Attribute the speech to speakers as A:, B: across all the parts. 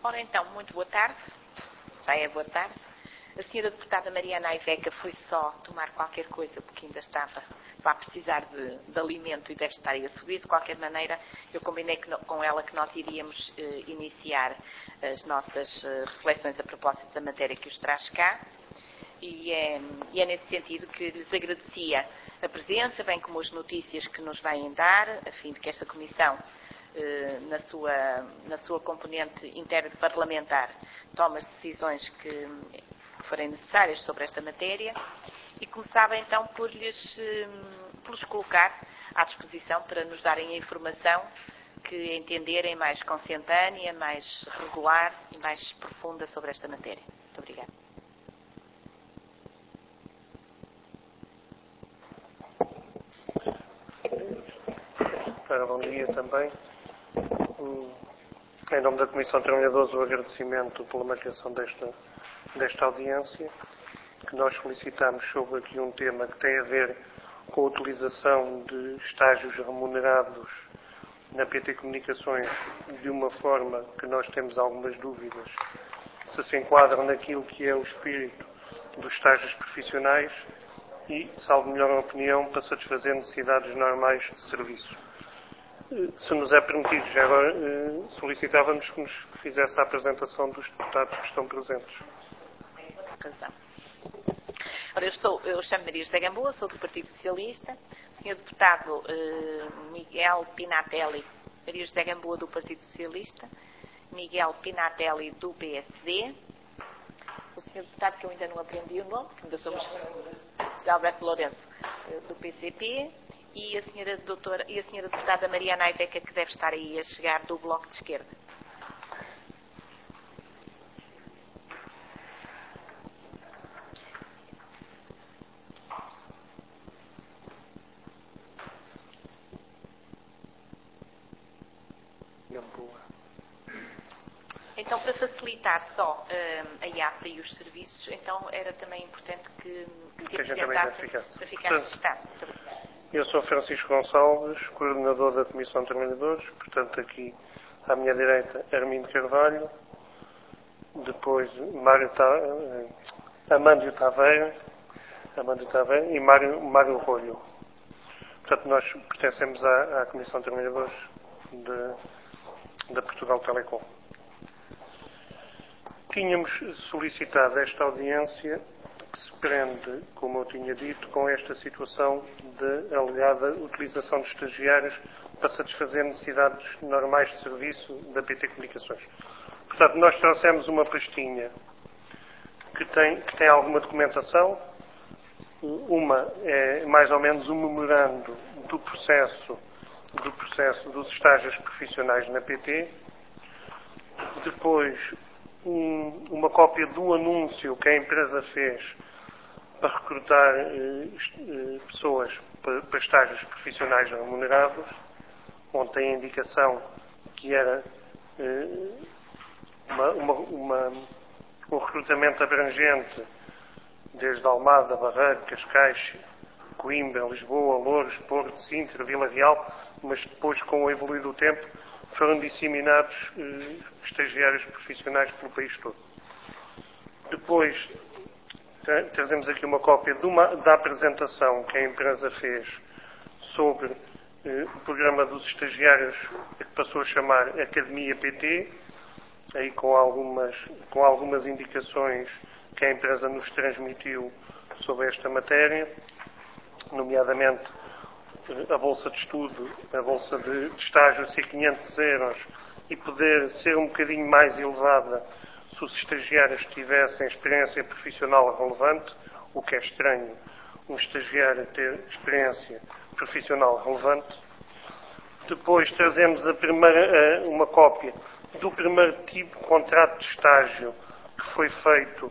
A: Ora então, muito boa tarde. Já é boa tarde. A senhora deputada Mariana Aiveca foi só tomar qualquer coisa, porque ainda estava a precisar de alimento e deve estar aí a subir. De qualquer maneira, eu combinei com ela que nós iríamos iniciar as nossas reflexões a propósito da matéria que os traz cá. E é nesse sentido que lhes agradecia a presença, bem como as notícias que nos vêm dar, a fim de que esta comissão, na sua componente interparlamentar, tome as decisões que forem necessárias sobre esta matéria, e começava então por lhes colocar à disposição para nos darem a informação que entenderem mais consentânea, mais regular e mais profunda sobre esta matéria. Muito obrigada.
B: Bom dia também. Em nome da Comissão de Trabalhadores, o agradecimento pela marcação desta audiência, que nós solicitamos sobre aqui um tema que tem a ver com a utilização de estágios remunerados na PT Comunicações de uma forma que nós temos algumas dúvidas se enquadram naquilo que é o espírito dos estágios profissionais e, salvo melhor opinião, para satisfazer necessidades normais de serviço. Se nos é permitido, já agora solicitávamos que nos fizesse a apresentação dos deputados que estão presentes.
A: Ora, eu chamo Maria José Gamboa, sou do Partido Socialista. O senhor deputado Miguel Pinatelli, Maria José Gamboa do Partido Socialista, Miguel Pinatelli do PSD, o senhor deputado que eu ainda não aprendi o nome, que ainda somos José Alberto Lourenço, do PCP, e a senhora deputada Mariana Aiveca, que deve estar aí a chegar, do Bloco de Esquerda. Então, para facilitar só a ata e os serviços, então era também importante que se apresentassem para ficar registado.
B: Eu sou Francisco Gonçalves, coordenador da Comissão de Trabalhadores, portanto aqui à minha direita Armindo Carvalho, depois Amândio Taveira e Mário Rolho. Portanto, nós pertencemos à Comissão de Trabalhadores da Portugal Telecom. Tínhamos solicitado esta audiência que se prende, como eu tinha dito, com esta situação de alegada utilização de estagiários para satisfazer necessidades normais de serviço da PT Comunicações. Portanto, nós trouxemos uma pastinha que tem alguma documentação. Uma é mais ou menos um memorando do processo dos estágios profissionais na PT. Depois, uma cópia do anúncio que a empresa fez para recrutar pessoas para estágios profissionais remunerados, onde tem a indicação que era um recrutamento abrangente desde Almada, Barreiro, Cascais, Coimbra, Lisboa, Louros, Porto, Sintra, Vila Real, mas depois, com o evoluir do tempo, foram disseminados estagiários profissionais pelo país todo. Depois, trazemos aqui uma cópia da apresentação que a empresa fez sobre o programa dos estagiários, que passou a chamar Academia PT, aí com algumas indicações que a empresa nos transmitiu sobre esta matéria, nomeadamente a bolsa de estudo, a bolsa de estágio ser 500 euros e poder ser um bocadinho mais elevada se os estagiários tivessem experiência profissional relevante, o que é estranho um estagiário ter experiência profissional relevante. Depois trazemos uma cópia do primeiro tipo de contrato de estágio que foi feito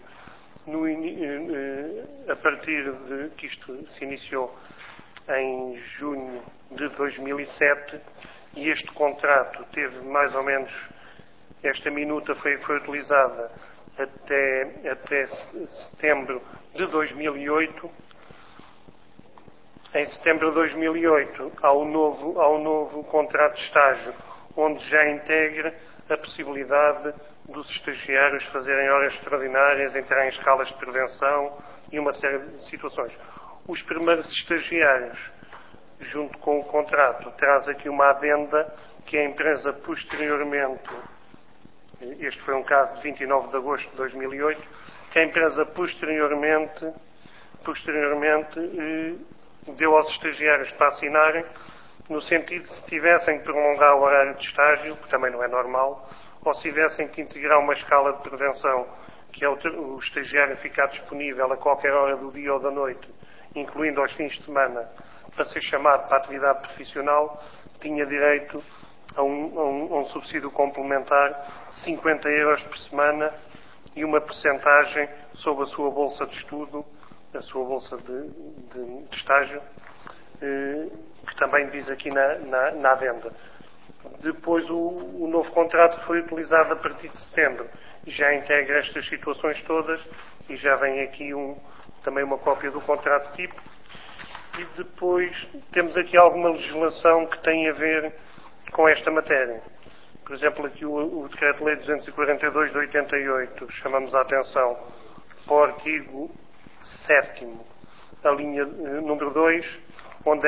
B: a partir de que isto se iniciou em junho de 2007, e este contrato teve mais ou menos, esta minuta foi utilizada até setembro de 2008. Em setembro de 2008 há um novo contrato de estágio, onde já integra a possibilidade dos estagiários fazerem horas extraordinárias, entrar em escalas de prevenção e uma série de situações. Os primeiros estagiários, junto com o contrato, traz aqui uma adenda que a empresa posteriormente, este foi um caso de 29 de agosto de 2008, que a empresa posteriormente deu aos estagiários para assinarem, no sentido de se tivessem que prolongar o horário de estágio, que também não é normal, ou se tivessem que integrar uma escala de prevenção, que é o estagiário ficar disponível a qualquer hora do dia ou da noite, incluindo aos fins de semana, para ser chamado para a atividade profissional, tinha direito a um subsídio complementar de 50 euros por semana e uma percentagem sobre a sua bolsa de estudo, a sua bolsa de estágio, que também diz aqui na adenda. Depois o novo contrato foi utilizado a partir de setembro e já integra estas situações todas e já vem aqui também uma cópia do contrato tipo. E depois temos aqui alguma legislação que tem a ver com esta matéria. Por exemplo, aqui o Decreto-Lei 242 de 88, chamamos a atenção para o artigo 7º, a linha número 2, onde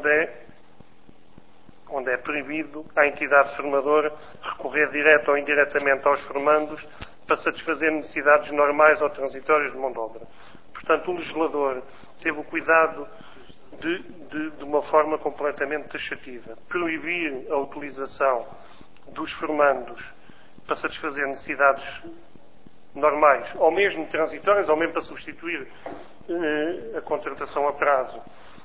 B: é proibido à entidade formadora recorrer direto ou indiretamente aos formandos para satisfazer necessidades normais ou transitórias de mão de obra. Portanto, o legislador teve o cuidado de uma forma completamente taxativa, proibir a utilização dos formandos para satisfazer necessidades normais, ou mesmo transitórias, ou mesmo para substituir a contratação a prazo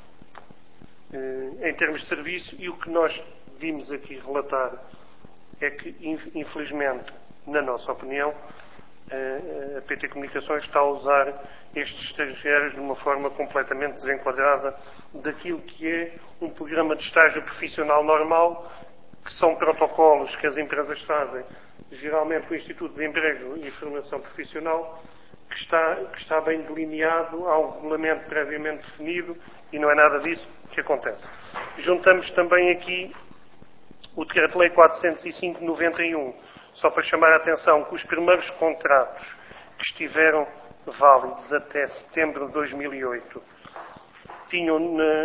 B: em termos de serviço. E o que nós vimos aqui relatar é que, infelizmente, na nossa opinião, a PT Comunicações está a usar estes estagiários de uma forma completamente desenquadrada daquilo que é um programa de estágio profissional normal, que são protocolos que as empresas fazem, geralmente com o Instituto de Emprego e Formação Profissional, que está bem delineado, há um regulamento previamente definido e não é nada disso que acontece. Juntamos também aqui o Decreto-Lei 405 de 91, só para chamar a atenção que os primeiros contratos que estiveram válidos até setembro de 2008 tinham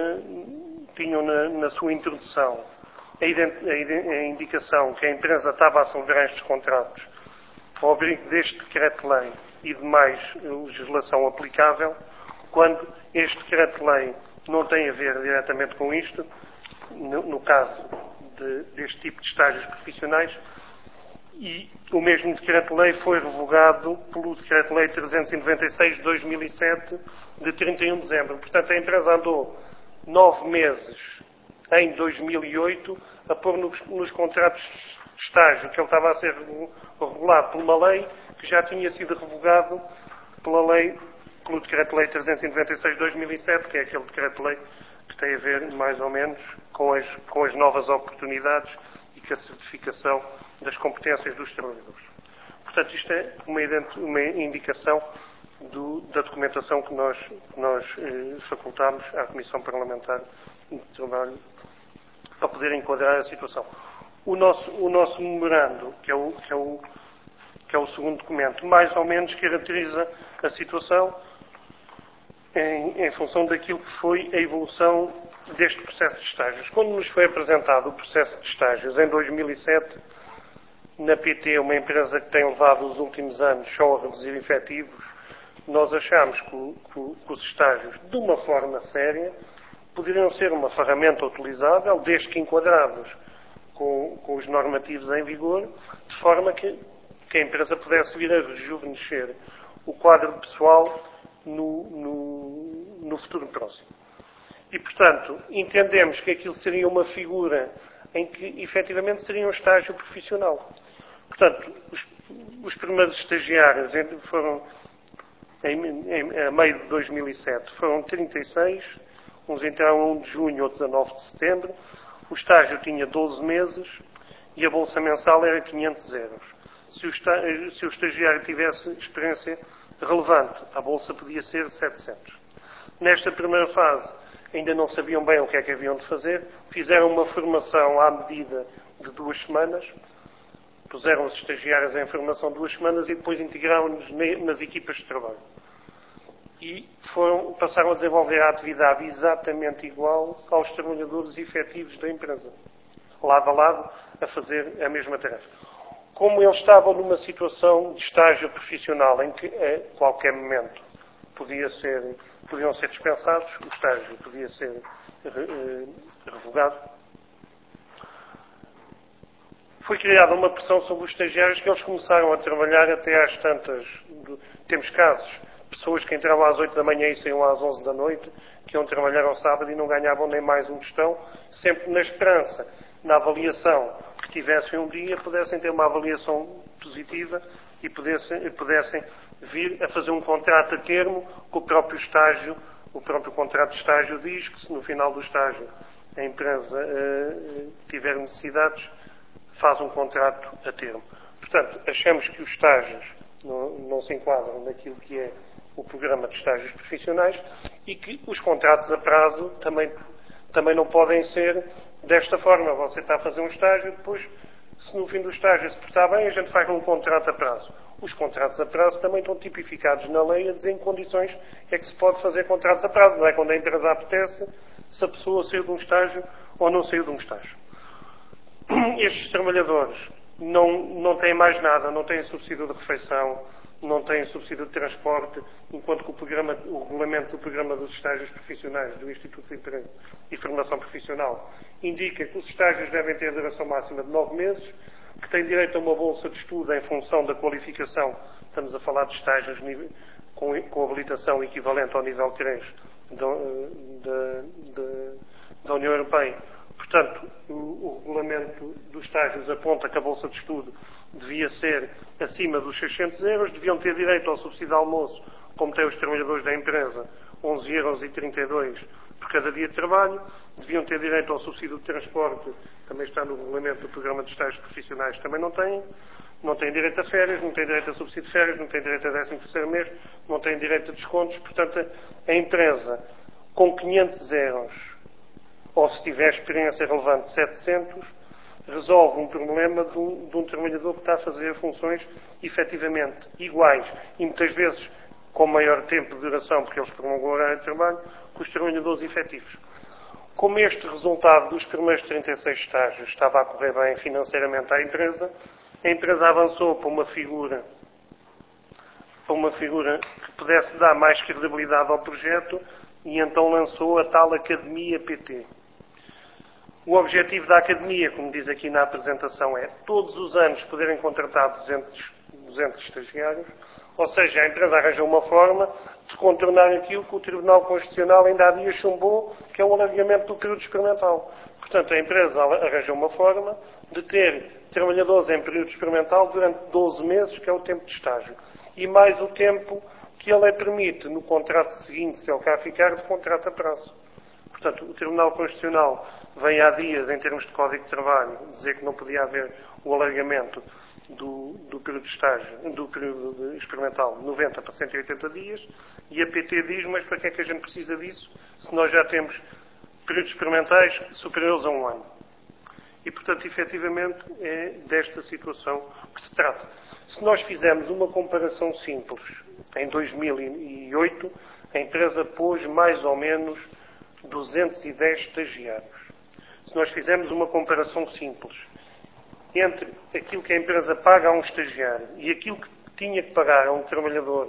B: na sua introdução a indicação que a empresa estava a celebrar estes contratos ao abrigo deste Decreto-Lei e de mais legislação aplicável, quando este Decreto-Lei não tem a ver diretamente com isto, no caso deste tipo de estágios profissionais, e o mesmo Decreto-Lei foi revogado pelo Decreto-Lei 396 de 2007, de 31 de dezembro. Portanto, a empresa andou 9 meses em 2008 a pôr nos contratos de estágio que ele estava a ser regulado por uma lei que já tinha sido revogado pelo Decreto-Lei 396 de 2007, que é aquele Decreto-Lei que tem a ver, mais ou menos, com as novas oportunidades e com a certificação das competências dos trabalhadores. Portanto, isto é uma indicação da documentação que nós facultámos à Comissão Parlamentar de Trabalho para poder enquadrar a situação. O nosso memorando, que é o segundo documento, mais ou menos caracteriza a situação em função daquilo que foi a evolução deste processo de estágios. Quando nos foi apresentado o processo de estágios em 2007, na PT, uma empresa que tem levado os últimos anos só a reduzir efetivos, nós achámos que os estágios, de uma forma séria, poderiam ser uma ferramenta utilizável, desde que enquadrados com os normativos em vigor, de forma que a empresa pudesse vir a rejuvenescer o quadro pessoal no futuro próximo. E, portanto, entendemos que aquilo seria uma figura em que, efetivamente, seria um estágio profissional. Portanto, os primeiros estagiários foram, a meio de 2007, foram 36, uns entraram a 1 de junho, outros a 9 de setembro. O estágio tinha 12 meses e a bolsa mensal era 500 euros. Se o estagiário tivesse experiência relevante, a bolsa podia ser 700. Nesta primeira fase, ainda não sabiam bem o que é que haviam de fazer, fizeram uma formação à medida de 2 semanas, puseram os estagiários em formação 2 semanas e depois integraram-nos nas equipas de trabalho. E passaram a desenvolver a atividade exatamente igual aos trabalhadores efetivos da empresa, lado a lado, a fazer a mesma tarefa. Como eles estavam numa situação de estágio profissional em que a qualquer momento podiam ser dispensados, o estágio podia ser revogado, foi criada uma pressão sobre os estagiários que eles começaram a trabalhar até às tantas. Temos casos, pessoas que entravam às 8 da manhã e saíam às 11 da noite, que iam trabalhar ao sábado e não ganhavam nem mais um tostão, sempre na esperança, na avaliação que tivessem um dia, pudessem ter uma avaliação positiva e pudessem vir a fazer um contrato a termo com o próprio estágio. O próprio contrato de estágio diz que se no final do estágio a empresa tiver necessidades, faz um contrato a termo. Portanto, achamos que os estágios não se enquadram naquilo que é o programa de estágios profissionais e que os contratos a prazo também não podem ser desta forma. Você está a fazer um estágio, depois, se no fim do estágio se portar bem, a gente faz um contrato a prazo. Os contratos a prazo também estão tipificados na lei a dizer em que condições é que se pode fazer contratos a prazo. Não é quando a empresa apetece, se a pessoa saiu de um estágio ou não saiu de um estágio. Estes trabalhadores não têm mais nada, não têm subsídio de refeição, não têm subsídio de transporte, enquanto que o regulamento do programa dos estágios profissionais do Instituto de Emprego e Formação Profissional indica que os estágios devem ter duração máxima de 9 meses, que têm direito a uma bolsa de estudo em função da qualificação. Estamos a falar de estágios com habilitação equivalente ao nível 3 da União Europeia. Portanto, o regulamento dos estágios aponta que a bolsa de estudo devia ser acima dos 600 euros, deviam ter direito ao subsídio de almoço, como têm os trabalhadores da empresa, 11,32 euros por cada dia de trabalho, deviam ter direito ao subsídio de transporte, também está no regulamento do programa de estágios profissionais, também não têm direito a férias, não têm direito a subsídio de férias, não têm direito a 13º mês, não têm direito a descontos. Portanto, a empresa com 500 euros, ou se tiver experiência relevante 700, resolve um problema de um trabalhador que está a fazer funções efetivamente iguais e muitas vezes com maior tempo de duração, porque eles prolongam o horário de trabalho, que os trabalhadores efetivos. Como este resultado dos primeiros 36 estágios estava a correr bem financeiramente à empresa, a empresa avançou para uma figura que pudesse dar mais credibilidade ao projeto e então lançou a tal Academia PT. O objetivo da Academia, como diz aqui na apresentação, é todos os anos poderem contratar 200 estagiários, ou seja, a empresa arranja uma forma de contornar aquilo que o Tribunal Constitucional ainda há dias chumbou, que é o alargamento do período experimental. Portanto, a empresa arranja uma forma de ter trabalhadores em período experimental durante 12 meses, que é o tempo de estágio, e mais o tempo que a lei permite no contrato seguinte, se ele cá ficar, de contrato a prazo. Portanto, o Tribunal Constitucional vem há dias, em termos de Código de Trabalho, dizer que não podia haver o alargamento do período de estágio, do período experimental, de 90 para 180 dias, e a PT diz, mas para que é que a gente precisa disso, se nós já temos períodos experimentais superiores a um ano? E, portanto, efetivamente, é desta situação que se trata. Se nós fizermos uma comparação simples, em 2008, a empresa pôs mais ou menos 210 estagiários. Se nós fizermos uma comparação simples entre aquilo que a empresa paga a um estagiário e aquilo que tinha que pagar a um trabalhador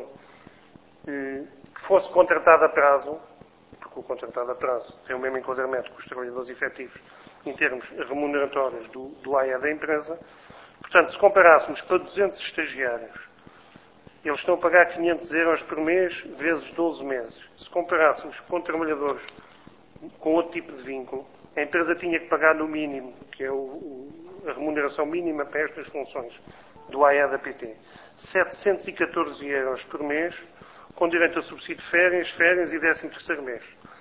B: que fosse contratado a prazo, porque o contratado a prazo tem o mesmo enquadramento que os trabalhadores efetivos em termos remuneratórios do AE da empresa, portanto, se comparássemos para 200 estagiários, eles estão a pagar 500 euros por mês vezes 12 meses. Se comparássemos com trabalhadores com outro tipo de vínculo, a empresa tinha que pagar no mínimo, que é a remuneração mínima para estas funções do AE da PT, 714 euros por mês, com direito a subsídio de férias e 13º mês.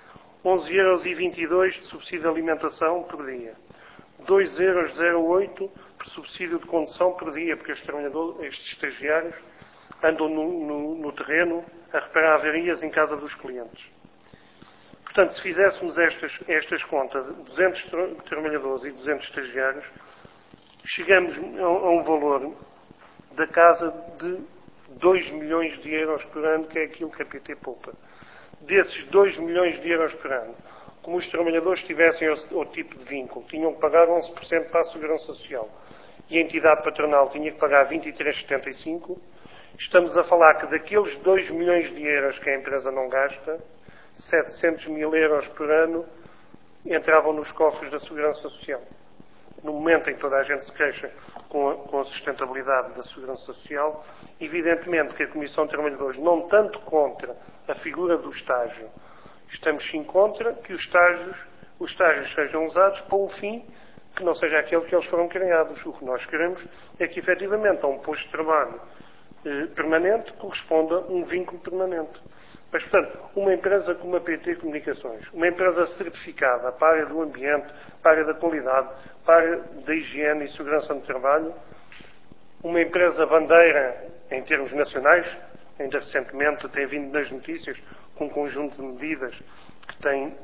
B: 11,22 euros de subsídio de alimentação por dia. 2,08 euros por subsídio de condução por dia, porque estes estagiários andam no terreno a reparar avarias em casa dos clientes. Portanto, se fizéssemos estas contas, 200 trabalhadores e 200 estagiários, chegamos a um valor da casa de 2 milhões de euros por ano, que é aquilo que a PT poupa. Desses 2 milhões de euros por ano, como os trabalhadores tivessem outro tipo de vínculo, tinham que pagar 11% para a Segurança Social e a entidade patronal tinha que pagar 23,75%, estamos a falar que daqueles 2 milhões de euros que a empresa não gasta, 700 mil euros por ano entravam nos cofres da Segurança Social. No momento em que toda a gente se queixa com a sustentabilidade da Segurança Social, evidentemente que a Comissão de Trabalhadores, não tanto contra a figura do estágio, estamos sim contra que os estágios sejam usados para um fim que não seja aquele que eles foram criados. O que nós queremos é que, efetivamente, a um posto de trabalho permanente corresponda um vínculo permanente. Mas, portanto, uma empresa como a PT Comunicações, uma empresa certificada para a área do ambiente, para a área da qualidade, para a área da higiene e segurança no trabalho, uma empresa bandeira em termos nacionais, ainda recentemente tem vindo nas notícias com um conjunto de medidas que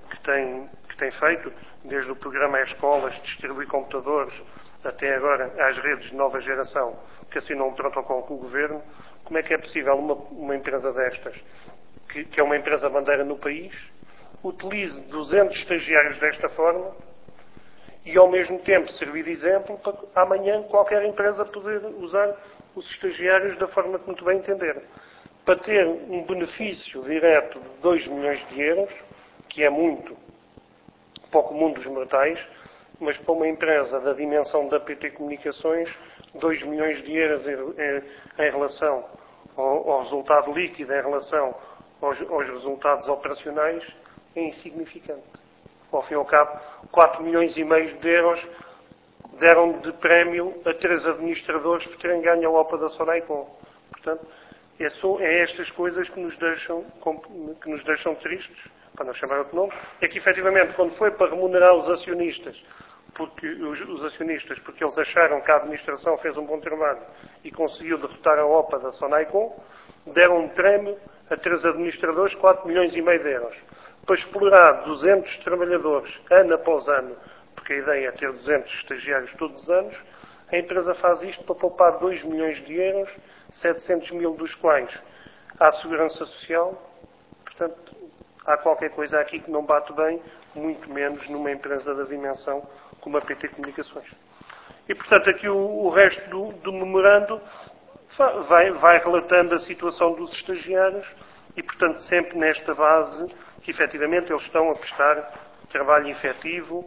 B: tem feito, desde o programa às escolas, distribuir computadores, até agora às redes de nova geração, que assinam um protocolo com o Governo. Como é que é possível uma empresa destas, que é uma empresa bandeira no país, utilize 200 estagiários desta forma e, ao mesmo tempo, servir de exemplo para amanhã qualquer empresa poder usar os estagiários da forma que muito bem entender, para ter um benefício direto de 2 milhões de euros, que é muito para o comum dos mortais, mas para uma empresa da dimensão da PT Comunicações, 2 milhões de euros em relação ao resultado líquido, em relação aos resultados operacionais, é insignificante. Ao fim e ao cabo, 4 milhões e meio de euros deram de prémio a 3 administradores por terem ganho a OPA da Sonaicom. Portanto, é estas coisas que nos deixam tristes, para não chamar outro nome, é que, efetivamente, quando foi para remunerar os acionistas, porque eles acharam que a administração fez um bom trabalho e conseguiu derrotar a OPA da Sonaicom, deram um prémio a 3 administradores, 4 milhões e meio de euros. Para explorar 200 trabalhadores, ano após ano, porque a ideia é ter 200 estagiários todos os anos, a empresa faz isto para poupar 2 milhões de euros, 700 mil dos quais à Segurança Social. Portanto, há qualquer coisa aqui que não bate bem, muito menos numa empresa da dimensão como a PT Comunicações. E, portanto, aqui o resto do memorando vai relatando a situação dos estagiários e, portanto, sempre nesta base que, efetivamente, eles estão a prestar trabalho efetivo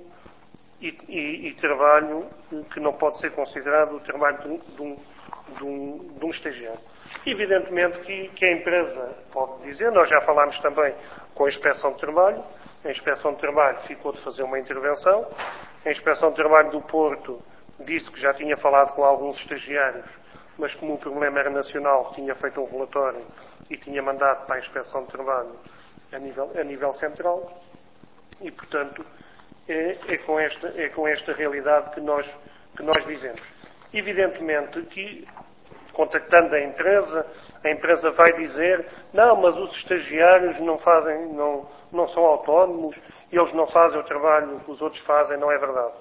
B: e trabalho que não pode ser considerado o trabalho de um estagiário. Evidentemente que a empresa pode dizer, nós já falámos também com a Inspeção de Trabalho, a Inspeção de Trabalho ficou de fazer uma intervenção, a Inspeção de Trabalho do Porto disse que já tinha falado com alguns estagiários, mas como o problema era nacional, tinha feito um relatório e tinha mandado para a Inspeção de Trabalho a nível central e, portanto, é com esta realidade que nós dizemos. Evidentemente que, contactando a empresa vai dizer, não, mas os estagiários não são autónomos, eles não fazem o trabalho que os outros fazem, não é verdade.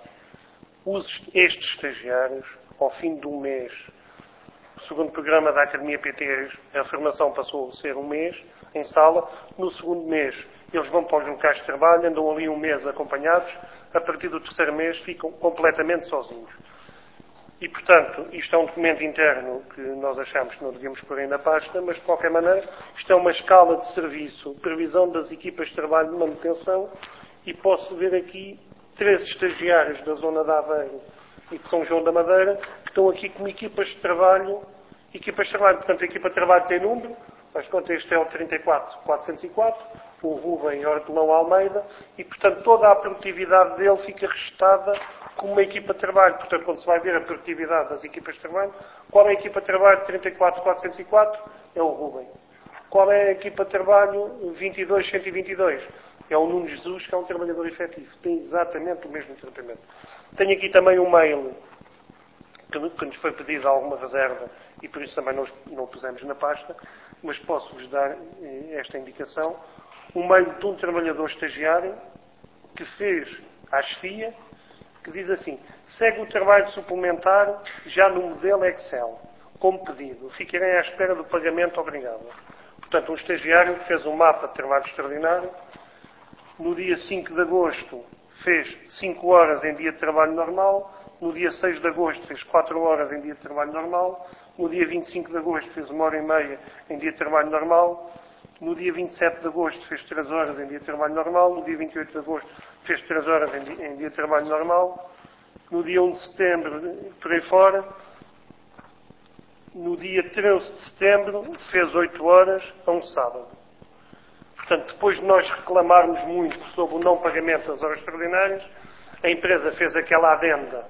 B: Estes estagiários, ao fim de um mês, segundo o programa da Academia PT, a formação passou a ser um mês em sala. No segundo mês, eles vão para os locais de trabalho, andam ali um mês acompanhados. A partir do terceiro mês, ficam completamente sozinhos. E, portanto, isto é um documento interno que nós achamos que não devíamos pôr aí na pasta, mas, de qualquer maneira, isto é uma escala de serviço, previsão das equipas de trabalho de manutenção, e posso ver aqui 3 estagiários da zona de Aveiro e de São João da Madeira, que estão aqui como equipas de trabalho. Portanto, a equipa de trabalho tem número, mas, portanto, este é o 34404, o Rubem Hortelão Almeida, e, portanto, toda a produtividade dele fica registada como uma equipa de trabalho. Portanto, quando se vai ver a produtividade das equipas de trabalho, qual é a equipa de trabalho de 34404? É o Rubem. Qual é a equipa de trabalho 22122? É o Nuno Jesus, que é um trabalhador efetivo. Tem exatamente o mesmo tratamento. Tenho aqui também um mail que nos foi pedido alguma reserva e por isso também não o pusemos na pasta, mas posso-vos dar esta indicação. Um mail de um trabalhador estagiário que fez à chefia que diz assim: segue o trabalho suplementar já no modelo Excel, como pedido. Ficarei à espera do pagamento, obrigado. Portanto, um estagiário que fez um mapa de trabalho extraordinário, no dia 5 de agosto fez 5 horas em dia de trabalho normal, no dia 6 de agosto fez 4 horas em dia de trabalho normal, no dia 25 de agosto fez 1h30 em dia de trabalho normal, no dia 27 de agosto fez 3 horas em dia de trabalho normal, no dia 28 de agosto fez 3 horas em dia de trabalho normal, no dia 1 de setembro, por aí fora, no dia 13 de setembro fez 8 horas a um sábado. Portanto, depois de nós reclamarmos muito sobre o não pagamento das horas extraordinárias, a empresa fez aquela adenda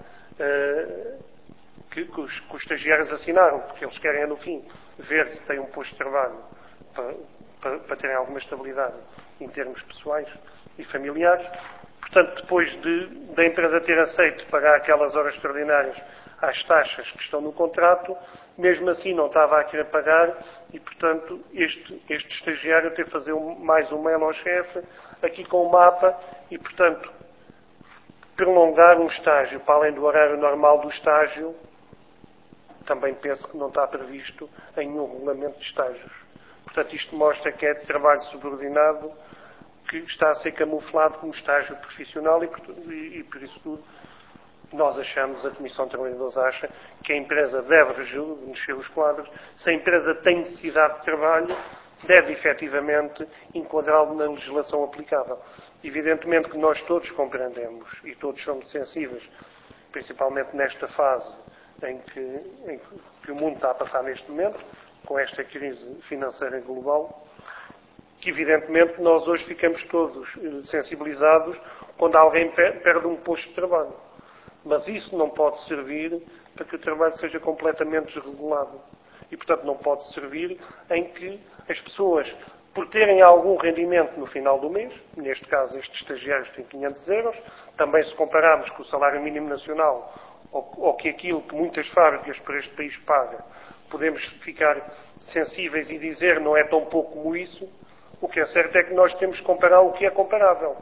B: que os estagiários assinaram, porque eles querem, no fim, ver se têm um posto de trabalho para terem alguma estabilidade em termos pessoais e familiares. Portanto, depois da empresa ter aceito pagar aquelas horas extraordinárias às taxas que estão no contrato, mesmo assim não estava a querer pagar e, portanto, este estagiário teve que fazer mais um mail ao chefe, aqui com o mapa, e, portanto, prolongar um estágio para além do horário normal do estágio, também penso que não está previsto em nenhum regulamento de estágios. Portanto, isto mostra que é de trabalho subordinado que está a ser camuflado como estágio profissional e por isso tudo, nós achamos, a Comissão de Trabalhadores acha, que a empresa deve rejuvenescer os quadros. Se a empresa tem necessidade de trabalho, deve efetivamente enquadrá-lo na legislação aplicável. Evidentemente que nós todos compreendemos e todos somos sensíveis, principalmente nesta fase em que o mundo está a passar neste momento, com esta crise financeira global, que evidentemente nós hoje ficamos todos sensibilizados quando alguém perde um posto de trabalho. Mas isso não pode servir para que o trabalho seja completamente desregulado. E, portanto, não pode servir em que as pessoas, por terem algum rendimento no final do mês, neste caso estes estagiários têm 500 euros, também se compararmos com o salário mínimo nacional ou que aquilo que muitas fábricas para este país pagam, podemos ficar sensíveis e dizer não é tão pouco como isso. O que é certo é que nós temos que comparar o que é comparável.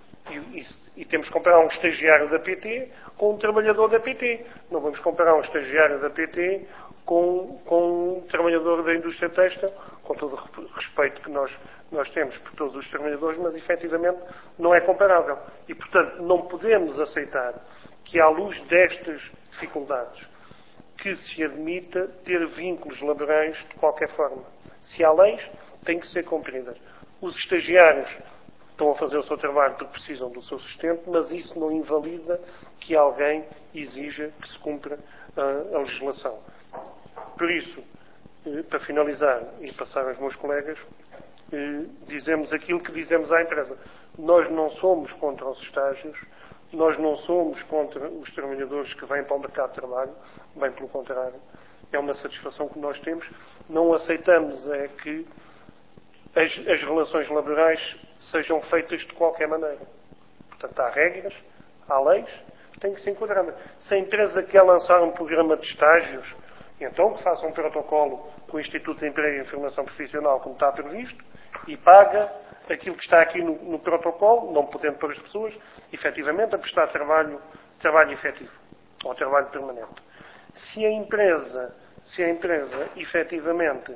B: E temos que comparar um estagiário da PT com um trabalhador da PT. Não vamos comparar um estagiário da PT com um trabalhador da indústria têxtil, com todo o respeito que nós temos por todos os trabalhadores, mas efetivamente não é comparável. E, portanto, não podemos aceitar que, à luz destas dificuldades, que se admita ter vínculos laborais de qualquer forma. Se há leis, têm que ser cumpridas. Os estagiários estão a fazer o seu trabalho porque precisam do seu sustento, mas isso não invalida que alguém exija que se cumpra a legislação. Por isso, para finalizar e passar aos meus colegas, dizemos aquilo que dizemos à empresa. Nós não somos contra os estágios, nós não somos contra os trabalhadores que vêm para o mercado de trabalho, bem pelo contrário. É uma satisfação que nós temos. Não aceitamos é que as relações laborais sejam feitas de qualquer maneira. Portanto, há regras, há leis, tem que se enquadrar. Se a empresa quer lançar um programa de estágios, então que faça um protocolo com o Instituto de Emprego e Informação Profissional, como está previsto, e paga aquilo que está aqui no protocolo, não podendo pôr as pessoas, efetivamente, a prestar trabalho efetivo, ou trabalho permanente. Se a empresa efetivamente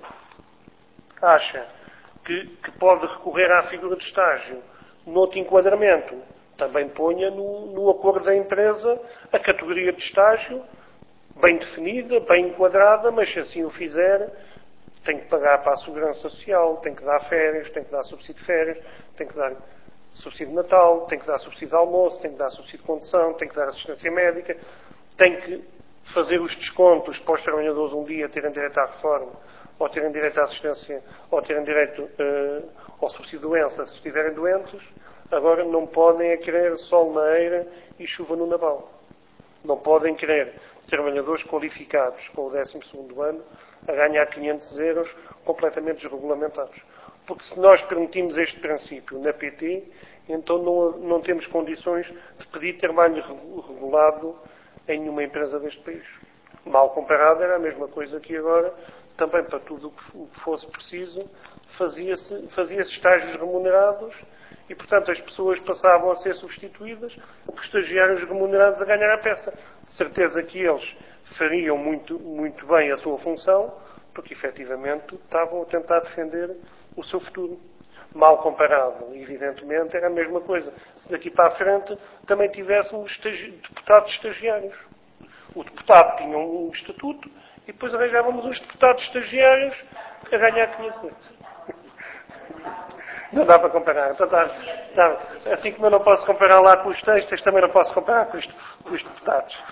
B: acha que pode recorrer à figura de estágio noutro enquadramento, também ponha no acordo da empresa a categoria de estágio bem definida, bem enquadrada, mas se assim o fizer, tem que pagar para a Segurança Social, tem que dar férias, tem que dar subsídio de férias, tem que dar subsídio de Natal, tem que dar subsídio de almoço, tem que dar subsídio de condução, tem que dar assistência médica, tem que fazer os descontos para os trabalhadores um dia terem direito à reforma, ou terem direito à assistência, ou terem direito ao subsídio de doença se estiverem doentes. Agora não podem querer sol na eira e chuva no naval. Não podem querer trabalhadores qualificados com o 12º ano a ganhar 500 euros completamente desregulamentados. Porque se nós permitimos este princípio na PT, então não temos condições de pedir trabalho regulado em nenhuma empresa deste país. Mal comparado, era a mesma coisa que agora, também para tudo o que fosse preciso, fazia-se estágios remunerados e, portanto, as pessoas passavam a ser substituídas por estagiários remunerados a ganhar a peça. De certeza que eles fariam muito, muito bem a sua função, porque, efetivamente, estavam a tentar defender o seu futuro. Mal comparado, evidentemente, era a mesma coisa. Se daqui para a frente também tivéssemos deputados estagiários. O deputado tinha um estatuto e depois arranjávamos uns deputados estagiários a ganhar 500 euros. Não dá para comparar. Então, assim como eu não posso comparar lá com os textos, também não posso comparar com os deputados.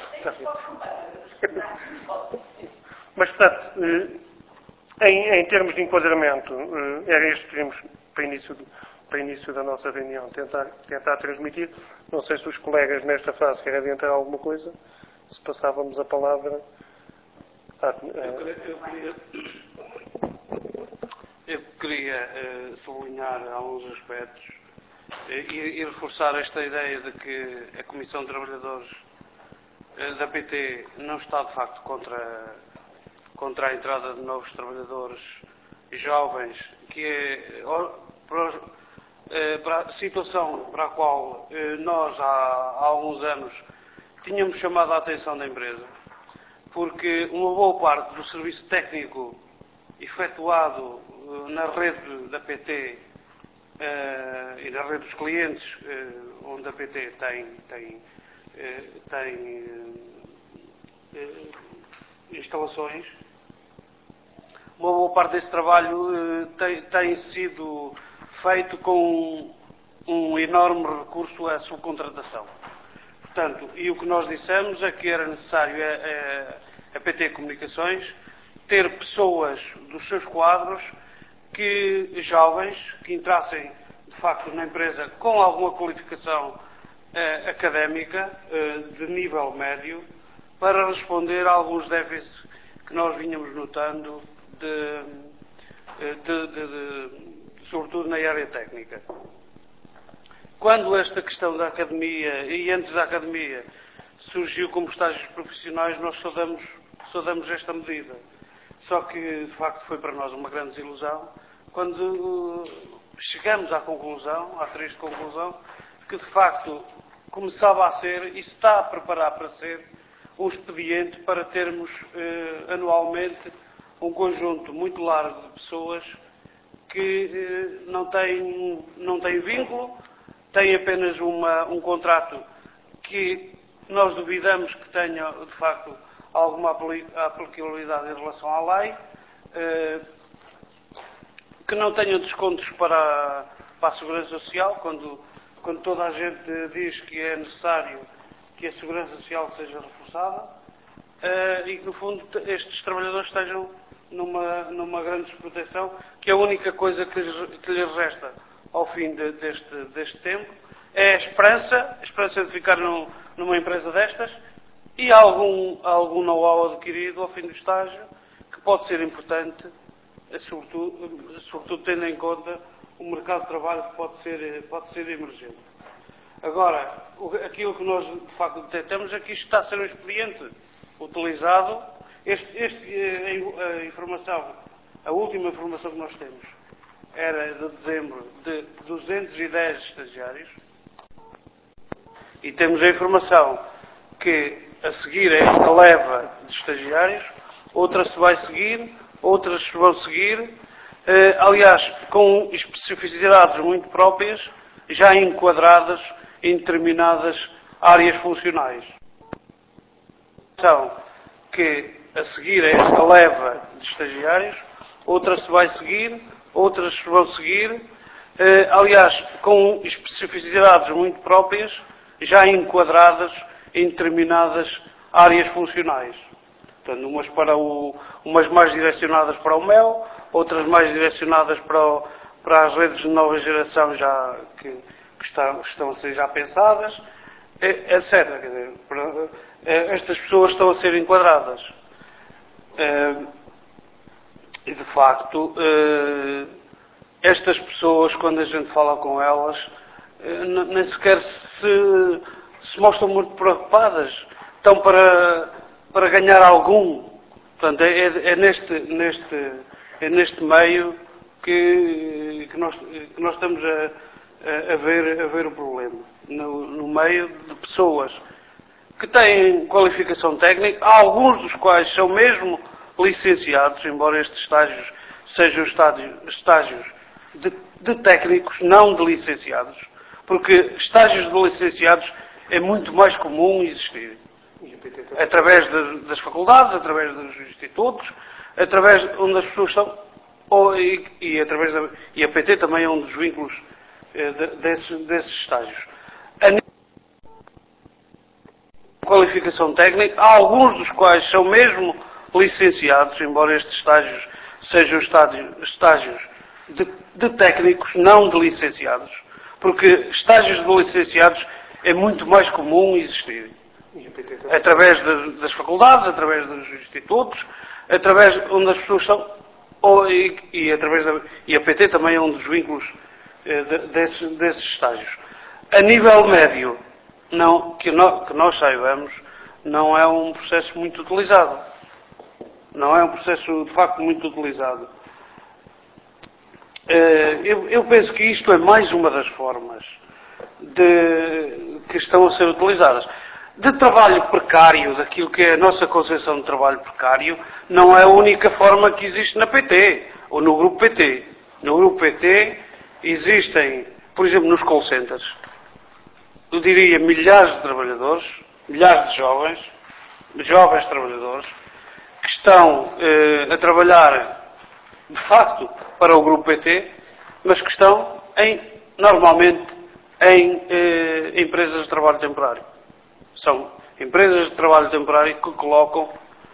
B: Mas, portanto, em termos de enquadramento, era este que queríamos, para início da nossa reunião, tentar transmitir. Não sei se os colegas nesta fase querem adiantar alguma coisa, se passávamos a palavra.
C: Eu queria sublinhar alguns aspectos e reforçar esta ideia de que a Comissão de Trabalhadores da PT não está de facto contra a entrada de novos trabalhadores jovens, que é para a situação para a qual nós há alguns anos tínhamos chamado a atenção da empresa, porque uma boa parte do serviço técnico efetuado na rede da PT e na rede dos clientes, onde a PT tem instalações, uma boa parte desse trabalho tem sido feito com um enorme recurso à subcontratação. Portanto, e o que nós dissemos é que era necessário a PT Comunicações ter pessoas dos seus quadros jovens que entrassem de facto na empresa com alguma qualificação académica de nível médio para responder a alguns déficits que nós vínhamos notando sobretudo na área técnica. Quando esta questão da academia e antes da academia surgiu como estágios profissionais, nós saudamos esta medida. Só que, de facto, foi para nós uma grande desilusão quando chegamos à conclusão, à triste conclusão, que, de facto, começava a ser e está a preparar para ser um expediente para termos anualmente um conjunto muito largo de pessoas que não têm vínculo, têm apenas um contrato que nós duvidamos que tenha, de facto, alguma aplicabilidade em relação à lei, que não tenham descontos para a Segurança Social, quando toda a gente diz que é necessário que a Segurança Social seja reforçada, e que, no fundo, estes trabalhadores estejam numa grande desproteção, que a única coisa que lhes resta ao fim deste tempo é a esperança de ficar numa empresa destas e algum know-how adquirido ao fim do estágio, que pode ser importante, sobretudo tendo em conta o mercado de trabalho que pode ser emergente. Agora, aquilo que nós de facto detectamos é que isto está a ser um expediente utilizado. A última informação que nós temos era de dezembro, de 210 estagiários, e temos a informação que a seguir a esta leva de estagiários, outras se vai seguir, outras vão seguir, aliás, com especificidades muito próprias, já enquadradas em determinadas áreas funcionais. São que a seguir a esta leva de estagiários, outras se vai seguir, outras vão seguir, aliás, com especificidades muito próprias, já enquadradas em determinadas áreas funcionais. Portanto, umas mais direcionadas para o MEL, outras mais direcionadas para as redes de nova geração que estão a ser já pensadas, etc. Quer dizer, estas pessoas estão a ser enquadradas. E, de facto, estas pessoas, quando a gente fala com elas, nem sequer se mostram muito preocupadas. Estão para ganhar algum. Portanto, é neste meio que nós estamos haver o problema. No meio de pessoas que têm qualificação técnica, alguns dos quais são mesmo licenciados, embora estes estágios sejam estágios de técnicos, não de licenciados, porque estágios de licenciados é muito mais comum existir. Através das faculdades, através dos institutos, através onde as pessoas estão, e a PT também é um dos vínculos desses estágios. A nível de qualificação técnica, há alguns dos quais são mesmo licenciados, embora estes estágios sejam estágios de técnicos, não de licenciados, porque estágios de licenciados é muito mais comum existir. Através das faculdades, através dos institutos, através onde as pessoas estão, e a PT também é um dos vínculos desses estágios. A nível médio, que nós saibamos, não é um processo muito utilizado. Não é um processo, de facto, muito utilizado. Eu penso que isto é mais uma das formas que estão a ser utilizadas. De trabalho precário, daquilo que é a nossa concepção de trabalho precário, não é a única forma que existe na PT, ou no Grupo PT. No Grupo PT existem, por exemplo, nos call centers, eu diria milhares de trabalhadores, milhares de jovens trabalhadores, que estão a trabalhar, de facto, para o Grupo PT, mas que estão, normalmente, em empresas de trabalho temporário. São empresas de trabalho temporário que colocam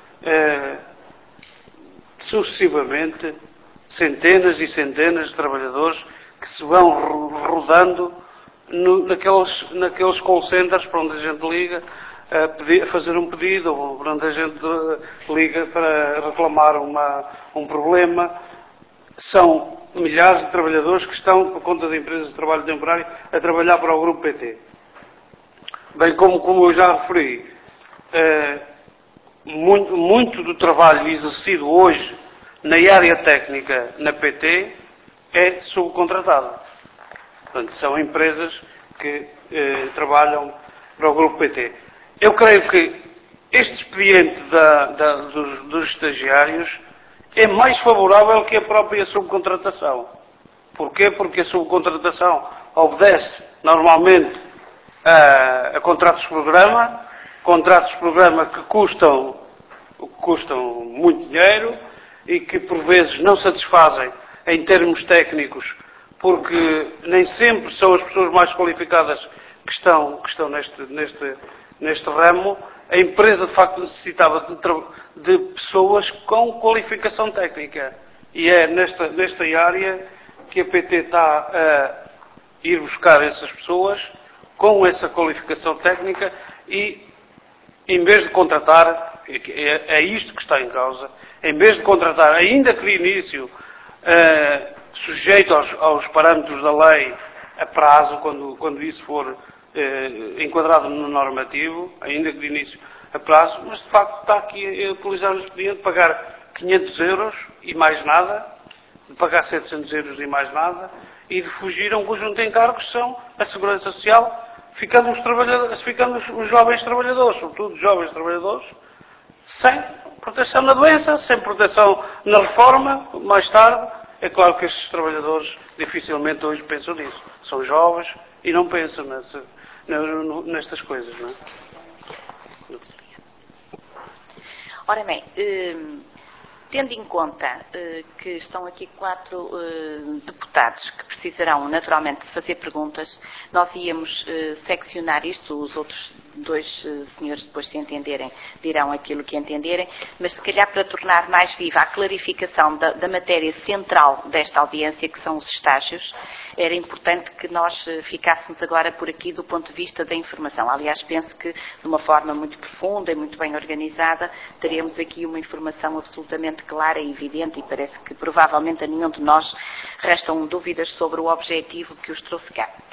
C: sucessivamente centenas e centenas de trabalhadores que se vão rodando naqueles call centers para onde a gente liga a fazer um pedido, ou para onde a gente liga para reclamar um problema. São milhares de trabalhadores que estão, por conta de empresas de trabalho temporário, a trabalhar para o Grupo PT. Bem, como eu já referi, muito do trabalho exercido hoje na área técnica na PT é subcontratado. Portanto, são empresas que trabalham para o Grupo PT. Eu creio que este expediente dos estagiários é mais favorável que a própria subcontratação. Porquê? Porque a subcontratação obedece normalmente a contratos de programa que custam muito dinheiro e que por vezes não satisfazem em termos técnicos, porque nem sempre são as pessoas mais qualificadas que estão neste ramo. A empresa de facto necessitava de pessoas com qualificação técnica, e é nesta área que a PT está a ir buscar essas pessoas com essa qualificação técnica, e em vez de contratar, é isto que está em causa, em vez de contratar, ainda que de início, sujeito aos parâmetros da lei a prazo, quando isso for enquadrado no normativo, ainda que de início a prazo, mas de facto está aqui a utilizar o expediente de pagar 500 euros e mais nada, de pagar 700 euros e mais nada, e de fugir a um conjunto de encargos que são a Segurança Social, ficando os jovens trabalhadores, sobretudo os jovens trabalhadores, sem proteção na doença, sem proteção na reforma, mais tarde. É claro que estes trabalhadores dificilmente hoje pensam nisso. São jovens e não pensam nestas coisas, não é?
A: Ora bem, tendo em conta que estão aqui 4 deputados que precisarão naturalmente de fazer perguntas, nós íamos seccionar isto, os outros 2 senhores, depois se entenderem, dirão aquilo que entenderem, mas se calhar para tornar mais viva a clarificação da matéria central desta audiência, que são os estágios, era importante que nós ficássemos agora por aqui do ponto de vista da informação. Aliás, penso que de uma forma muito profunda e muito bem organizada, teremos aqui uma informação absolutamente clara e evidente, e parece que provavelmente a nenhum de nós restam dúvidas sobre o objetivo que os trouxe cá.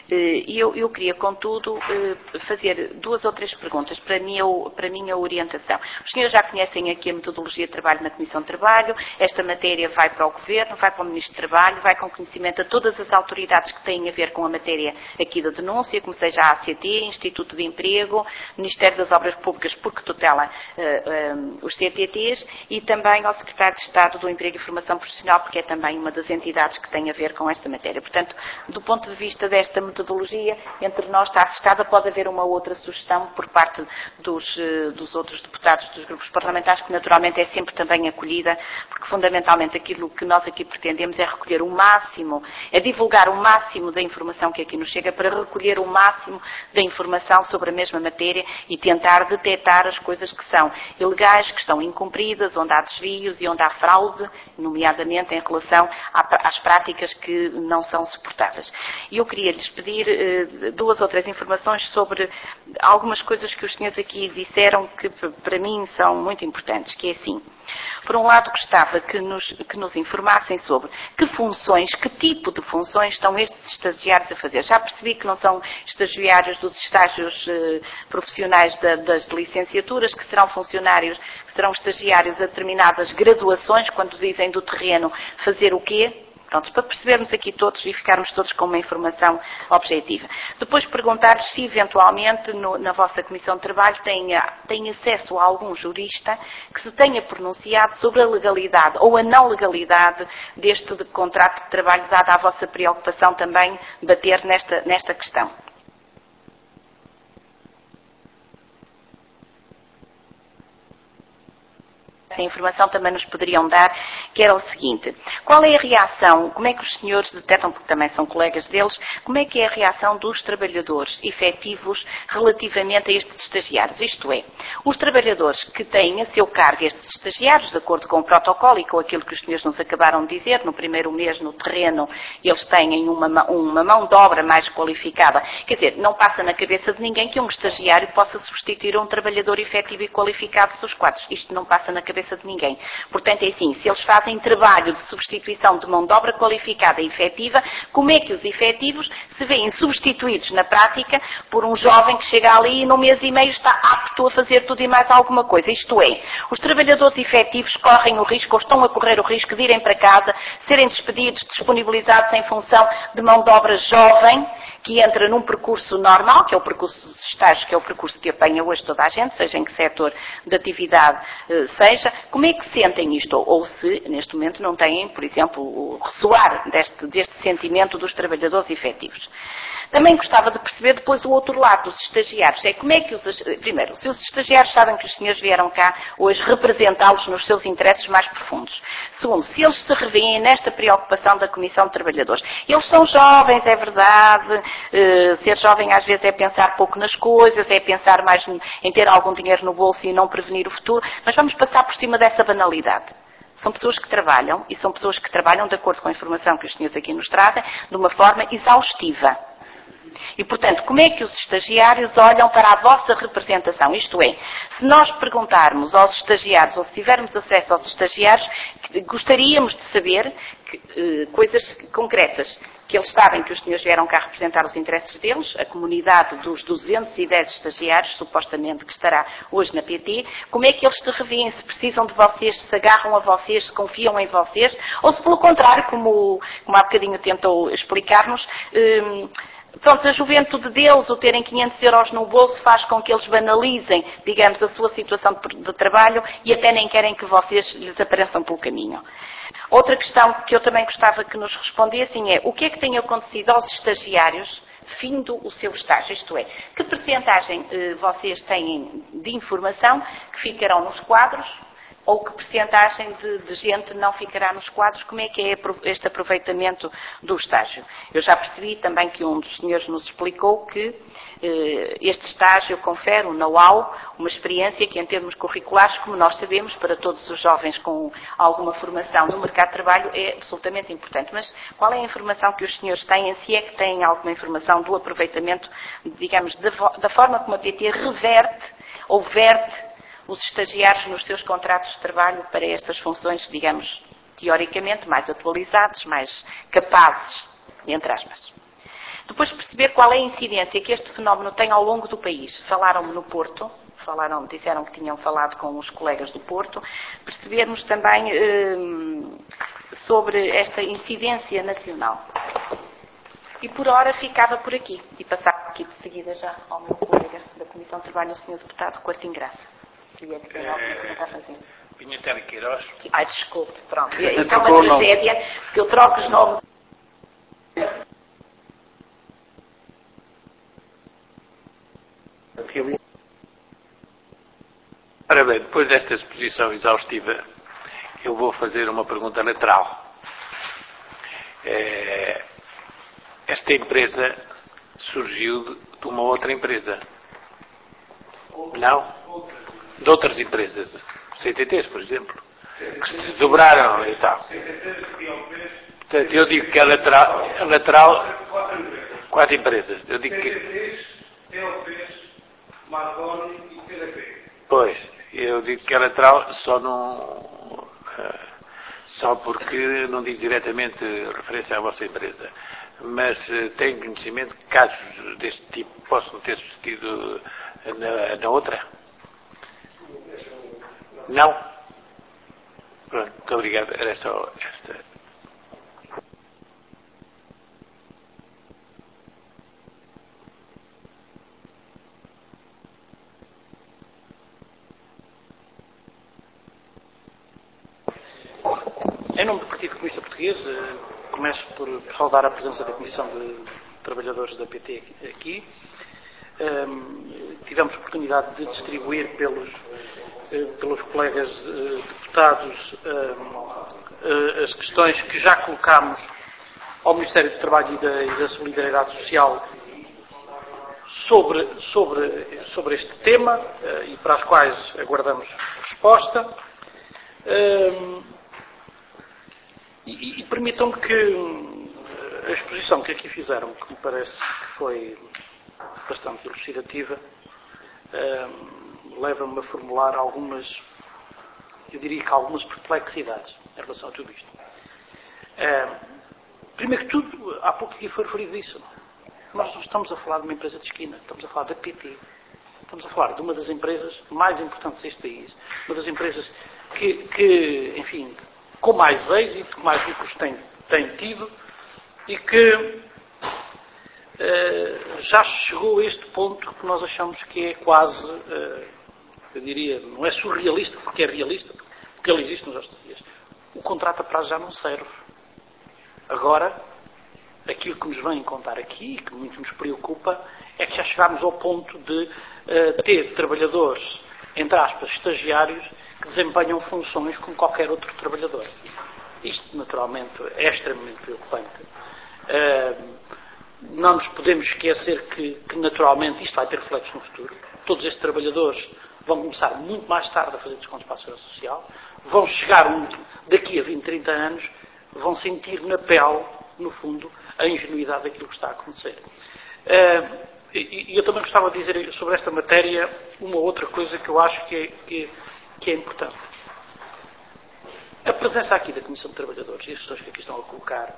A: E eu queria, contudo, fazer 2 ou 3 perguntas para a minha orientação. Os senhores já conhecem aqui a metodologia de trabalho na Comissão de Trabalho. Esta matéria vai para o Governo, vai para o Ministro do Trabalho, vai com conhecimento a todas as autoridades que têm a ver com a matéria aqui da denúncia, como seja a ACT, Instituto de Emprego, Ministério das Obras Públicas, porque tutela os CTTs, e também ao Secretário de Estado do Emprego e Formação Profissional, porque é também uma das entidades que tem a ver com esta matéria. Portanto, do ponto de vista desta metodologia, entre nós está assestada, pode haver uma outra sugestão por parte dos outros deputados dos grupos parlamentares, que naturalmente é sempre também acolhida, porque fundamentalmente aquilo que nós aqui pretendemos é recolher o máximo, é divulgar o máximo da informação que aqui nos chega, para recolher o máximo da informação sobre a mesma matéria e tentar detectar as coisas que são ilegais, que estão incumpridas, onde há desvios e onde há fraude, nomeadamente em relação às práticas que não são suportáveis. E eu queria lhes pedir 2 ou 3 informações sobre algumas coisas que os senhores aqui disseram que para mim são muito importantes, que é assim. Por um lado, gostava que nos informassem sobre que funções, que tipo de funções estão estes estagiários a fazer. Já percebi que não são estagiários dos estágios profissionais das licenciaturas, que serão funcionários, que serão estagiários a determinadas graduações, quando dizem do terreno fazer o quê. Pronto, para percebermos aqui todos e ficarmos todos com uma informação objetiva. Depois perguntar-lhes se eventualmente na vossa Comissão de Trabalho têm acesso a algum jurista que se tenha pronunciado sobre a legalidade ou a não legalidade deste contrato de trabalho, dada a vossa preocupação também bater nesta questão. Essa informação também nos poderiam dar, que era o seguinte: qual é a reação, como é que os senhores detectam, porque também são colegas deles, como é que é a reação dos trabalhadores efetivos relativamente a estes estagiários? Isto é, os trabalhadores que têm a seu cargo estes estagiários, de acordo com o protocolo e com aquilo que os senhores nos acabaram de dizer, no primeiro mês no terreno eles têm uma mão de obra mais qualificada. Quer dizer, não passa na cabeça de ninguém que um estagiário possa substituir um trabalhador efetivo e qualificado dos quadros. Isto não passa na cabeça de ninguém. Portanto, é assim, se eles fazem trabalho de substituição de mão de obra qualificada e efetiva, como é que os efetivos se veem substituídos na prática por um jovem que chega ali e no mês e meio está apto a fazer tudo e mais alguma coisa? Isto é, os trabalhadores efetivos correm o risco, ou estão a correr o risco de irem para casa, serem despedidos, disponibilizados em função de mão de obra jovem, que entra num percurso normal, que é o percurso dos estágios, que é o percurso que apanha hoje toda a gente, seja em que setor de atividade seja. Como é que sentem isto? Ou se, neste momento, não têm, por exemplo, o ressoar deste sentimento dos trabalhadores efetivos. Também gostava de perceber depois o outro lado dos estagiários. É como é que primeiro, se os estagiários sabem que os senhores vieram cá hoje representá-los nos seus interesses mais profundos. Segundo, se eles se revêem nesta preocupação da Comissão de Trabalhadores. Eles são jovens, é verdade. Ser jovem às vezes é pensar pouco nas coisas, é pensar mais em ter algum dinheiro no bolso e não prevenir o futuro. Mas vamos passar por cima dessa banalidade. São pessoas que trabalham, e são pessoas que trabalham, de acordo com a informação que os senhores aqui nos trazem, de uma forma exaustiva. E, portanto, como é que os estagiários olham para a vossa representação? Isto é, se nós perguntarmos aos estagiários, ou se tivermos acesso aos estagiários, gostaríamos de saber coisas concretas, que eles sabem que os senhores vieram cá representar os interesses deles, a comunidade dos 210 estagiários, supostamente, que estará hoje na PT, como é que eles se revêem, se precisam de vocês, se agarram a vocês, se confiam em vocês, ou se, pelo contrário, como há bocadinho tentou explicar-nos, pronto, a juventude deles, o terem 500 euros no bolso, faz com que eles banalizem, digamos, a sua situação de trabalho e até nem querem que vocês lhes apareçam pelo caminho. Outra questão que eu também gostava que nos respondessem é: o que é que tem acontecido aos estagiários findo o seu estágio? Isto é, que percentagem vocês têm de informação que ficarão nos quadros, ou que percentagem de gente não ficará nos quadros? Como é que é este aproveitamento do estágio? Eu já percebi também que um dos senhores nos explicou que este estágio confere um know-how, uma experiência que, em termos curriculares, como nós sabemos, para todos os jovens com alguma formação no mercado de trabalho, é absolutamente importante. Mas qual é a informação que os senhores têm, se é que têm alguma informação do aproveitamento, digamos, da forma como a PT reverte ou verte os estagiários nos seus contratos de trabalho para estas funções, digamos, teoricamente mais atualizados, mais capazes, entre aspas. Depois perceber qual é a incidência que este fenómeno tem ao longo do país. Falaram-me no Porto, disseram que tinham falado com os colegas do Porto, percebermos também sobre esta incidência nacional. E por hora ficava por aqui. E passava aqui de seguida já ao meu colega da Comissão de Trabalho, o Sr. Deputado Coutinho Graça. Que é que tem alguma coisa a fazer.
D: Pinheiro Queiroz.
A: Ai, desculpe, pronto. Isto é uma tragédia, que eu troco os nomes.
D: Ora bem, depois desta exposição exaustiva, eu vou fazer uma pergunta lateral. Esta empresa surgiu de uma outra empresa. Não? De outras empresas. CTTs, por exemplo. Que se desdobraram e tal. Portanto, eu digo que é lateral 4 empresas. Eu digo que...
C: CTTs, TLPs, Marconi e TDP.
D: Pois, eu digo que é lateral só porque não digo diretamente referência à vossa empresa. Mas tenho conhecimento que casos deste tipo possam ter sucedido na outra? Não? Pronto, muito obrigado. Era só esta.
E: Em nome do Partido Comunista Português, começo por saudar a presença da Comissão de Trabalhadores da PT aqui. Tivemos a oportunidade de distribuir pelos colegas deputados as questões que já colocámos ao Ministério do Trabalho e da Solidariedade Social sobre este tema e para as quais aguardamos resposta. E permitam-me que a exposição que aqui fizeram, que me parece que foi bastante elucidativa, leva-me a formular algumas perplexidades em relação a tudo isto. Primeiro que tudo, há pouco aqui foi referido isso. Nós não estamos a falar de uma empresa de esquina, estamos a falar da PT. Estamos a falar de uma das empresas mais importantes deste país, uma das empresas que enfim, com mais êxito, com mais lucros tem tido e que já chegou a este ponto que nós achamos que é quase, eu diria, não é surrealista, porque é realista, porque ele existe nos nossos dias. O contrato a prazo já não serve. Agora, aquilo que nos vêm contar aqui, e que muito nos preocupa, é que já chegámos ao ponto de ter trabalhadores, entre aspas, estagiários, que desempenham funções como qualquer outro trabalhador. Isto, naturalmente, é extremamente preocupante. Não nos podemos esquecer que, naturalmente, isto vai ter reflexos no futuro. Todos estes trabalhadores vão começar muito mais tarde a fazer descontos para a Segurança Social, vão chegar daqui a 20, 30 anos, vão sentir na pele, no fundo, a ingenuidade daquilo que está a acontecer. E eu também gostava de dizer sobre esta matéria uma outra coisa que eu acho que é importante. A presença aqui da Comissão de Trabalhadores e as questões que aqui estão a colocar,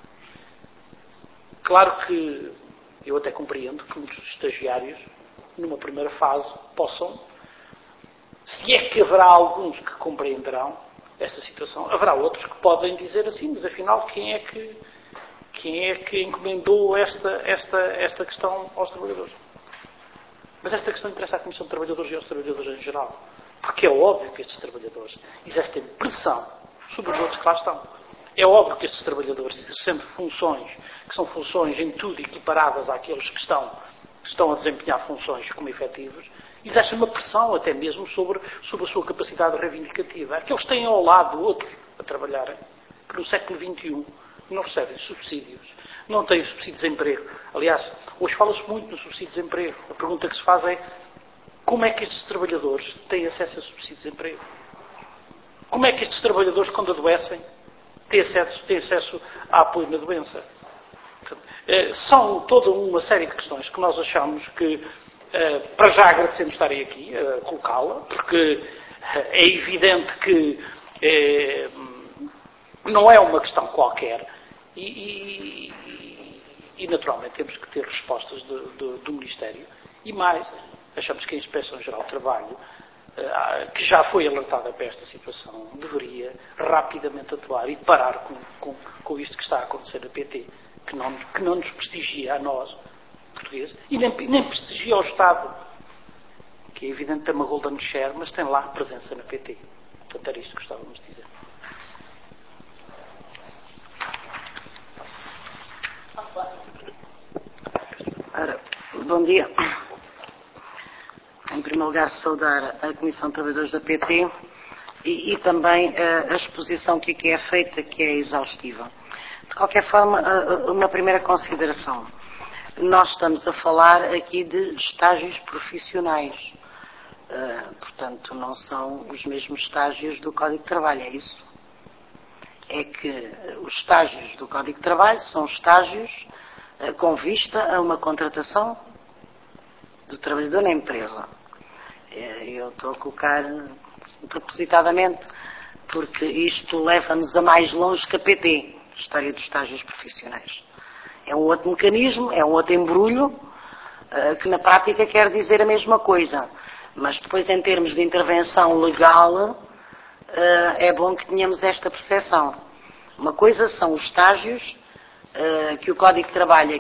E: claro que eu até compreendo que muitos estagiários, numa primeira fase, possam, se é que haverá alguns que compreenderão esta situação, haverá outros que podem dizer assim, mas afinal quem é que encomendou esta questão aos trabalhadores? Mas esta questão interessa à Comissão de Trabalhadores e aos trabalhadores em geral. Porque é óbvio que estes trabalhadores exercem pressão sobre os outros que lá estão. É óbvio que estes trabalhadores, exercendo funções, que são funções em tudo equiparadas àqueles que estão a desempenhar funções como efetivos, exercem uma pressão até mesmo sobre a sua capacidade reivindicativa. Aqueles que têm ao lado outros a trabalharem, que no século XXI não recebem subsídios, não têm subsídio de desemprego. Aliás, hoje fala-se muito no subsídio de desemprego. A pergunta que se faz é como é que estes trabalhadores têm acesso a subsídio de desemprego? Como é que estes trabalhadores, quando adoecem, têm acesso a apoio na doença? Portanto, são toda uma série de questões que nós achamos que, para já agradecemos estarem aqui a colocá-la, porque é evidente que não é uma questão qualquer e E, naturalmente, temos que ter respostas do Ministério. E mais, achamos que a Inspeção-Geral do Trabalho, que já foi alertada para esta situação, deveria rapidamente atuar e parar com isto que está a acontecer na PT, que não nos prestigia a nós, portugueses, e nem prestigia ao Estado, que é evidente que tem uma golden share, mas tem lá presença na PT. Portanto, era isto que gostávamos de dizer.
F: Ora, bom dia. Em primeiro lugar, saudar a Comissão de Trabalhadores da PT e também a exposição que aqui é feita, que é exaustiva. De qualquer forma, uma primeira consideração. Nós estamos a falar aqui de estágios profissionais. Portanto, não são os mesmos estágios do Código de Trabalho, é isso? É que os estágios do Código de Trabalho são estágios com vista a uma contratação do trabalhador na empresa. Eu estou a colocar propositadamente, porque isto leva-nos a mais longe que a PT, a história dos estágios profissionais. É um outro mecanismo, é um outro embrulho, que na prática quer dizer a mesma coisa. Mas depois, em termos de intervenção legal, é bom que tenhamos esta percepção. Uma coisa são os estágios que o Código de Trabalho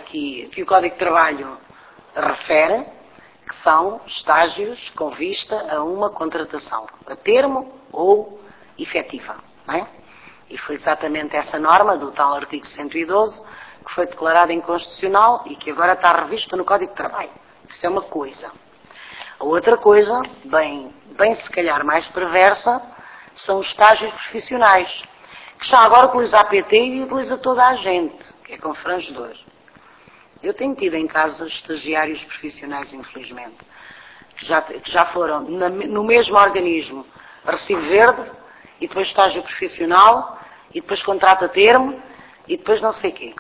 F: refere, que são estágios com vista a uma contratação, a termo ou efetiva, não é? E foi exatamente essa norma do tal artigo 112 que foi declarada inconstitucional e que agora está revista no Código de Trabalho. Isso é uma coisa. A outra coisa, bem se calhar mais perversa, são os estágios profissionais, que já agora utiliza a PT e utiliza toda a gente, que é confrangedor. Eu tenho tido em casa estagiários profissionais, infelizmente, que já foram no mesmo organismo recibo verde, e depois estágio profissional, e depois contrato a termo, e depois não sei quê.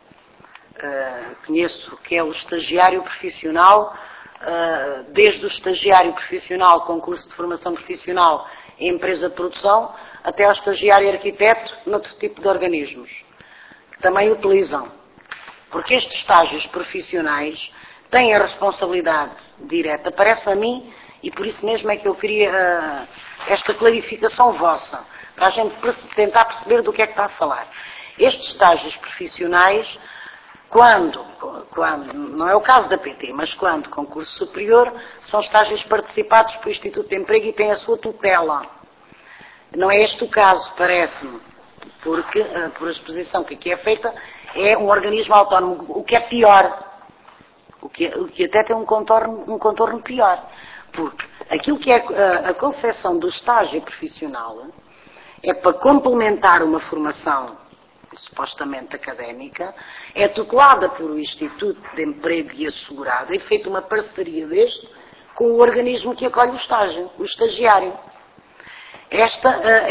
F: Conheço o que é o estagiário profissional, desde o estagiário profissional com curso de formação profissional em empresa de produção, até ao estagiário arquiteto noutro tipo de organismos, que também utilizam. Porque estes estágios profissionais têm a responsabilidade direta, parece-me a mim, e por isso mesmo é que eu queria esta clarificação vossa, para a gente tentar perceber do que é que está a falar. Estes estágios profissionais, quando, não é o caso da PT, mas quando concurso superior, são estágios participados pelo Instituto de Emprego e têm a sua tutela. Não é este o caso, parece-me, porque, por a exposição que aqui é feita, é um organismo autónomo, o que é pior, o que até tem um contorno pior, porque aquilo que é a concepção do estágio profissional é para complementar uma formação supostamente académica, é tutelada pelo Instituto de Emprego e Assegurado, e feita uma parceria deste com o organismo que acolhe o estágio, o estagiário. Esta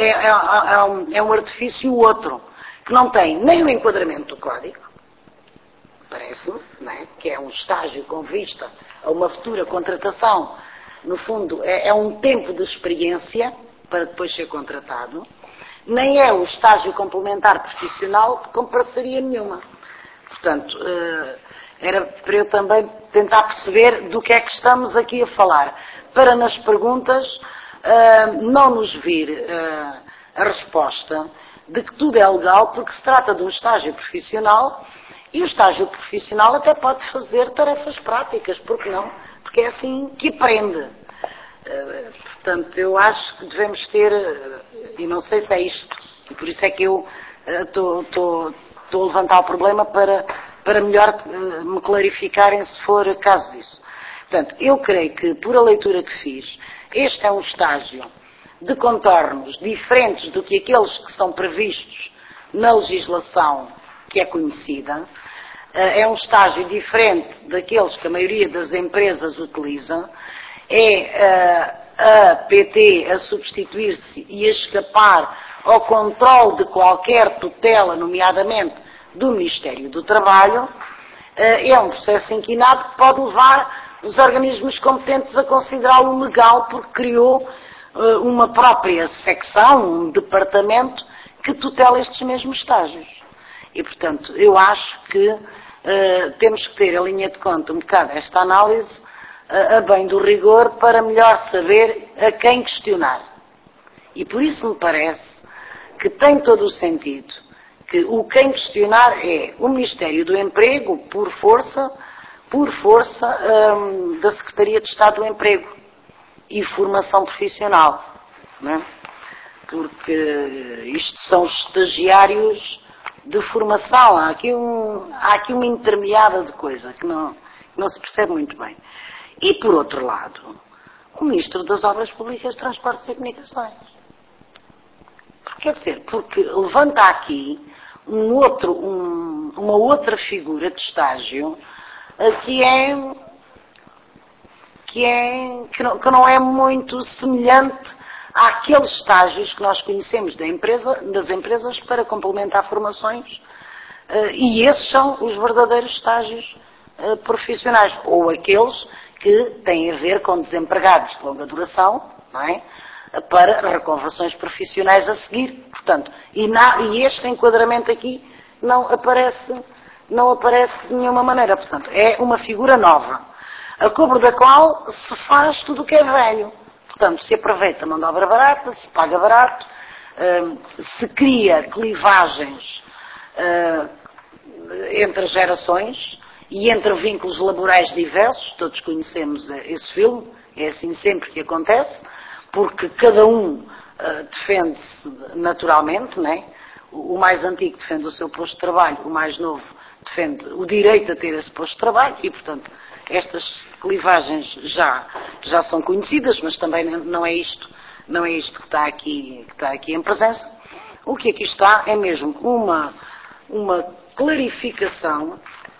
F: é um artifício outro, que não tem nem o enquadramento do Código, parece-me, não é? Que é um estágio com vista a uma futura contratação, no fundo é um tempo de experiência para depois ser contratado, nem é o estágio complementar profissional com parceria nenhuma. Portanto, era para eu também tentar perceber do que é que estamos aqui a falar, para nas perguntas não nos vir a resposta de que tudo é legal, porque se trata de um estágio profissional, e o estágio profissional até pode fazer tarefas práticas, porque não? Porque é assim que aprende. Portanto, eu acho que devemos ter, e não sei se é isto, e por isso é que eu estou a levantar o problema para melhor me clarificarem se for caso disso. Portanto, eu creio que, por a leitura que fiz, este é um estágio de contornos diferentes do que aqueles que são previstos na legislação que é conhecida. É um estágio diferente daqueles que a maioria das empresas utiliza. É a PT a substituir-se e a escapar ao controle de qualquer tutela, nomeadamente do Ministério do Trabalho. É um processo inquinado que pode levar os organismos competentes a considerá-lo legal, porque criou uma própria secção, um departamento que tutela estes mesmos estágios. E, portanto, eu acho que temos que ter a linha de conta um bocado esta análise a bem do rigor para melhor saber a quem questionar. E por isso me parece que tem todo o sentido que o quem questionar é o Ministério do Emprego por força da Secretaria de Estado do Emprego e Formação Profissional, não é? Porque isto são os estagiários de formação, há aqui uma intermeada de coisa que não se percebe muito bem. E por outro lado, o Ministro das Obras Públicas, Transportes e Comunicações. Quer dizer, porque levanta aqui uma outra figura de estágio que não é muito semelhante àqueles estágios que nós conhecemos das empresas para complementar formações, e esses são os verdadeiros estágios profissionais, ou aqueles que têm a ver com desempregados de longa duração, não é? Para reconversões profissionais a seguir. Portanto, e este enquadramento aqui não aparece de nenhuma maneira. Portanto, é uma figura nova, a cobro da qual se faz tudo o que é velho. Portanto, se aproveita a mão de obra barata, se paga barato, se cria clivagens entre as gerações e entre vínculos laborais diversos. Todos conhecemos esse filme, é assim sempre que acontece, porque cada um defende-se naturalmente, não é? O mais antigo defende o seu posto de trabalho, o mais novo defende o direito a ter esse posto de trabalho e, portanto, estas clivagens já são conhecidas, mas também não é isto que está aqui em presença. O que aqui está é mesmo uma clarificação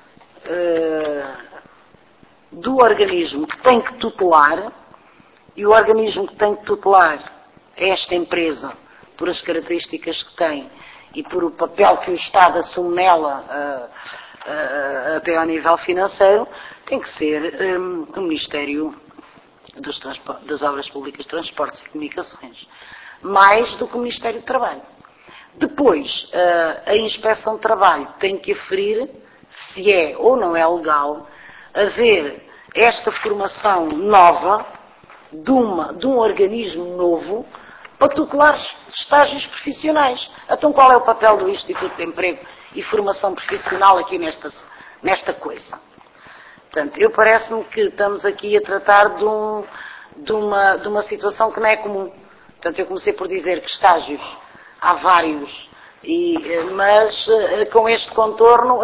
F: do organismo que tem que tutelar, e o organismo que tem que tutelar esta empresa, por as características que tem e por o papel que o Estado assume nela até ao nível financeiro, tem que ser o Ministério das Obras Públicas, Transportes e Comunicações, mais do que o Ministério do Trabalho. Depois, a Inspeção de Trabalho tem que aferir se é ou não é legal haver esta formação nova de um organismo novo para tutelar estágios profissionais. Então qual é o papel do Instituto de Emprego e Formação Profissional aqui nesta coisa? Portanto, parece-me que estamos aqui a tratar de uma situação que não é comum. Portanto, eu comecei por dizer que estágios há vários, mas com este contorno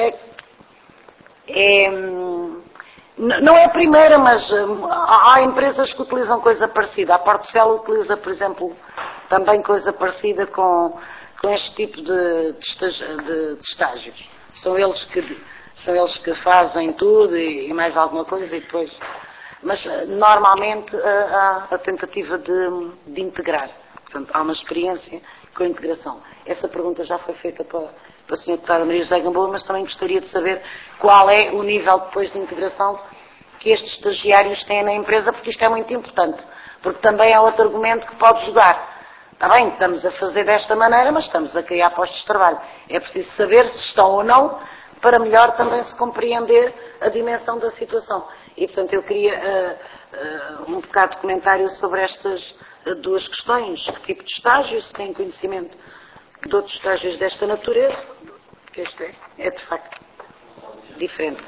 F: não é a primeira, mas há empresas que utilizam coisa parecida. A Portocel utiliza, por exemplo, também coisa parecida com este tipo de estágios. São eles que fazem tudo e mais alguma coisa e depois. Mas normalmente há a tentativa de integrar. Portanto, há uma experiência com a integração. Essa pergunta já foi feita para a Sra. Deputada Maria José Gamboa, mas também gostaria de saber qual é o nível depois de integração que estes estagiários têm na empresa, porque isto é muito importante. Porque também é outro argumento que pode jogar. Está bem, estamos a fazer desta maneira, mas estamos a criar postos de trabalho. É preciso saber se estão ou não, para melhor também se compreender a dimensão da situação. E, portanto, eu queria um bocado de comentário sobre estas duas questões. Que tipo de estágio, se têm conhecimento de outros estágios desta natureza, porque este é de facto diferente.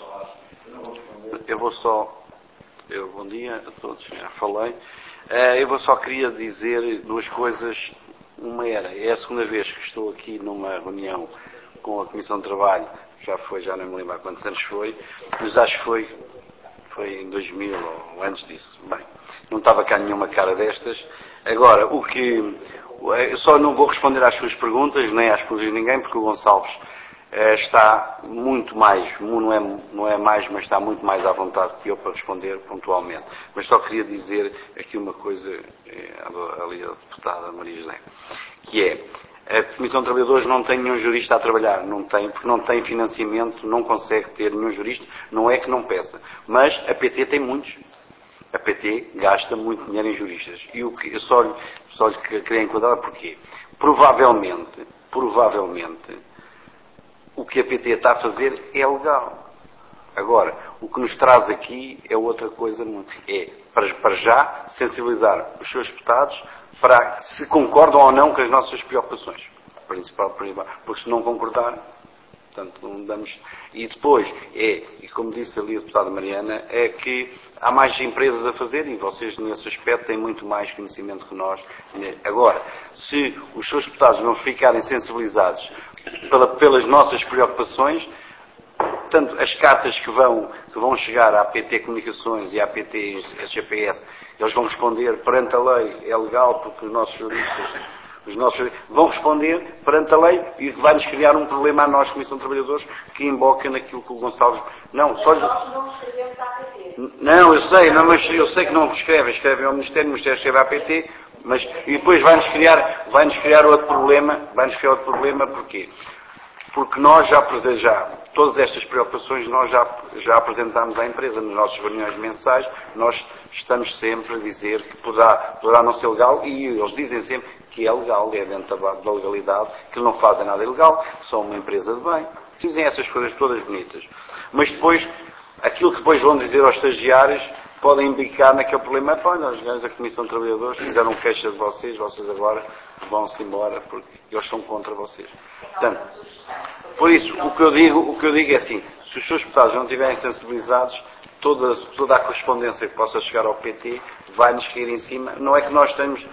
G: Bom dia a todos, já falei. Eu queria dizer duas coisas. Uma é a segunda vez que estou aqui numa reunião com a Comissão de Trabalho, já não me lembro há quantos anos foi, mas acho que foi em 2000 ou antes disso. Bem, não estava cá nenhuma cara destas. Agora, eu só não vou responder às suas perguntas, nem às perguntas de ninguém, porque o Gonçalves está muito mais, não é mais, mas está muito mais à vontade que eu para responder pontualmente. Mas só queria dizer aqui uma coisa ali à deputada Maria José, que é: a Comissão de Trabalhadores não tem nenhum jurista a trabalhar, porque não tem financiamento, não consegue ter nenhum jurista, não é que não peça. Mas a PT tem muitos. A PT gasta muito dinheiro em juristas. E o que eu só lhe queria enquadrar, porquê? Provavelmente, o que a PT está a fazer é legal. Agora, o que nos traz aqui é outra coisa muito. É, para já, sensibilizar os seus deputados para se concordam ou não com as nossas preocupações. Principal, porque se não concordarem, portanto, não damos. E depois, e como disse ali a deputada Mariana, é que há mais empresas a fazer e vocês, nesse aspecto, têm muito mais conhecimento que nós. Agora, se os seus deputados não ficarem sensibilizados pelas nossas preocupações, portanto, as cartas que vão chegar à PT Comunicações e à PT SGPS, eles vão responder perante a lei, é legal, porque os nossos juristas vão responder perante a lei e vai-nos criar um problema a nós, Comissão de Trabalhadores, que emboca naquilo que o Gonçalves... Não, só...
A: Nós não escrevemos à PT.
G: Não, eu sei, mas eu sei que não escrevem ao Ministério, o Ministério escreve à PT, mas, e depois vai-nos criar outro problema, porquê? Porque nós já todas estas preocupações nós já apresentámos à empresa nas nossas reuniões mensais, nós estamos sempre a dizer que poderá não ser legal e eles dizem sempre que é legal, é dentro da legalidade, que não fazem nada ilegal, que são uma empresa de bem. Dizem essas coisas todas bonitas. Mas depois, aquilo que depois vão dizer aos estagiários, podem implicar naquele problema. Olha, os gajos da Comissão de Trabalhadores fizeram queixa de vocês agora vão-se embora porque eles são contra vocês. Portanto, por isso, o que eu digo é assim, se os seus deputados não estiverem sensibilizados, toda a correspondência que possa chegar ao PT vai-nos cair em cima. Não é que nós temos...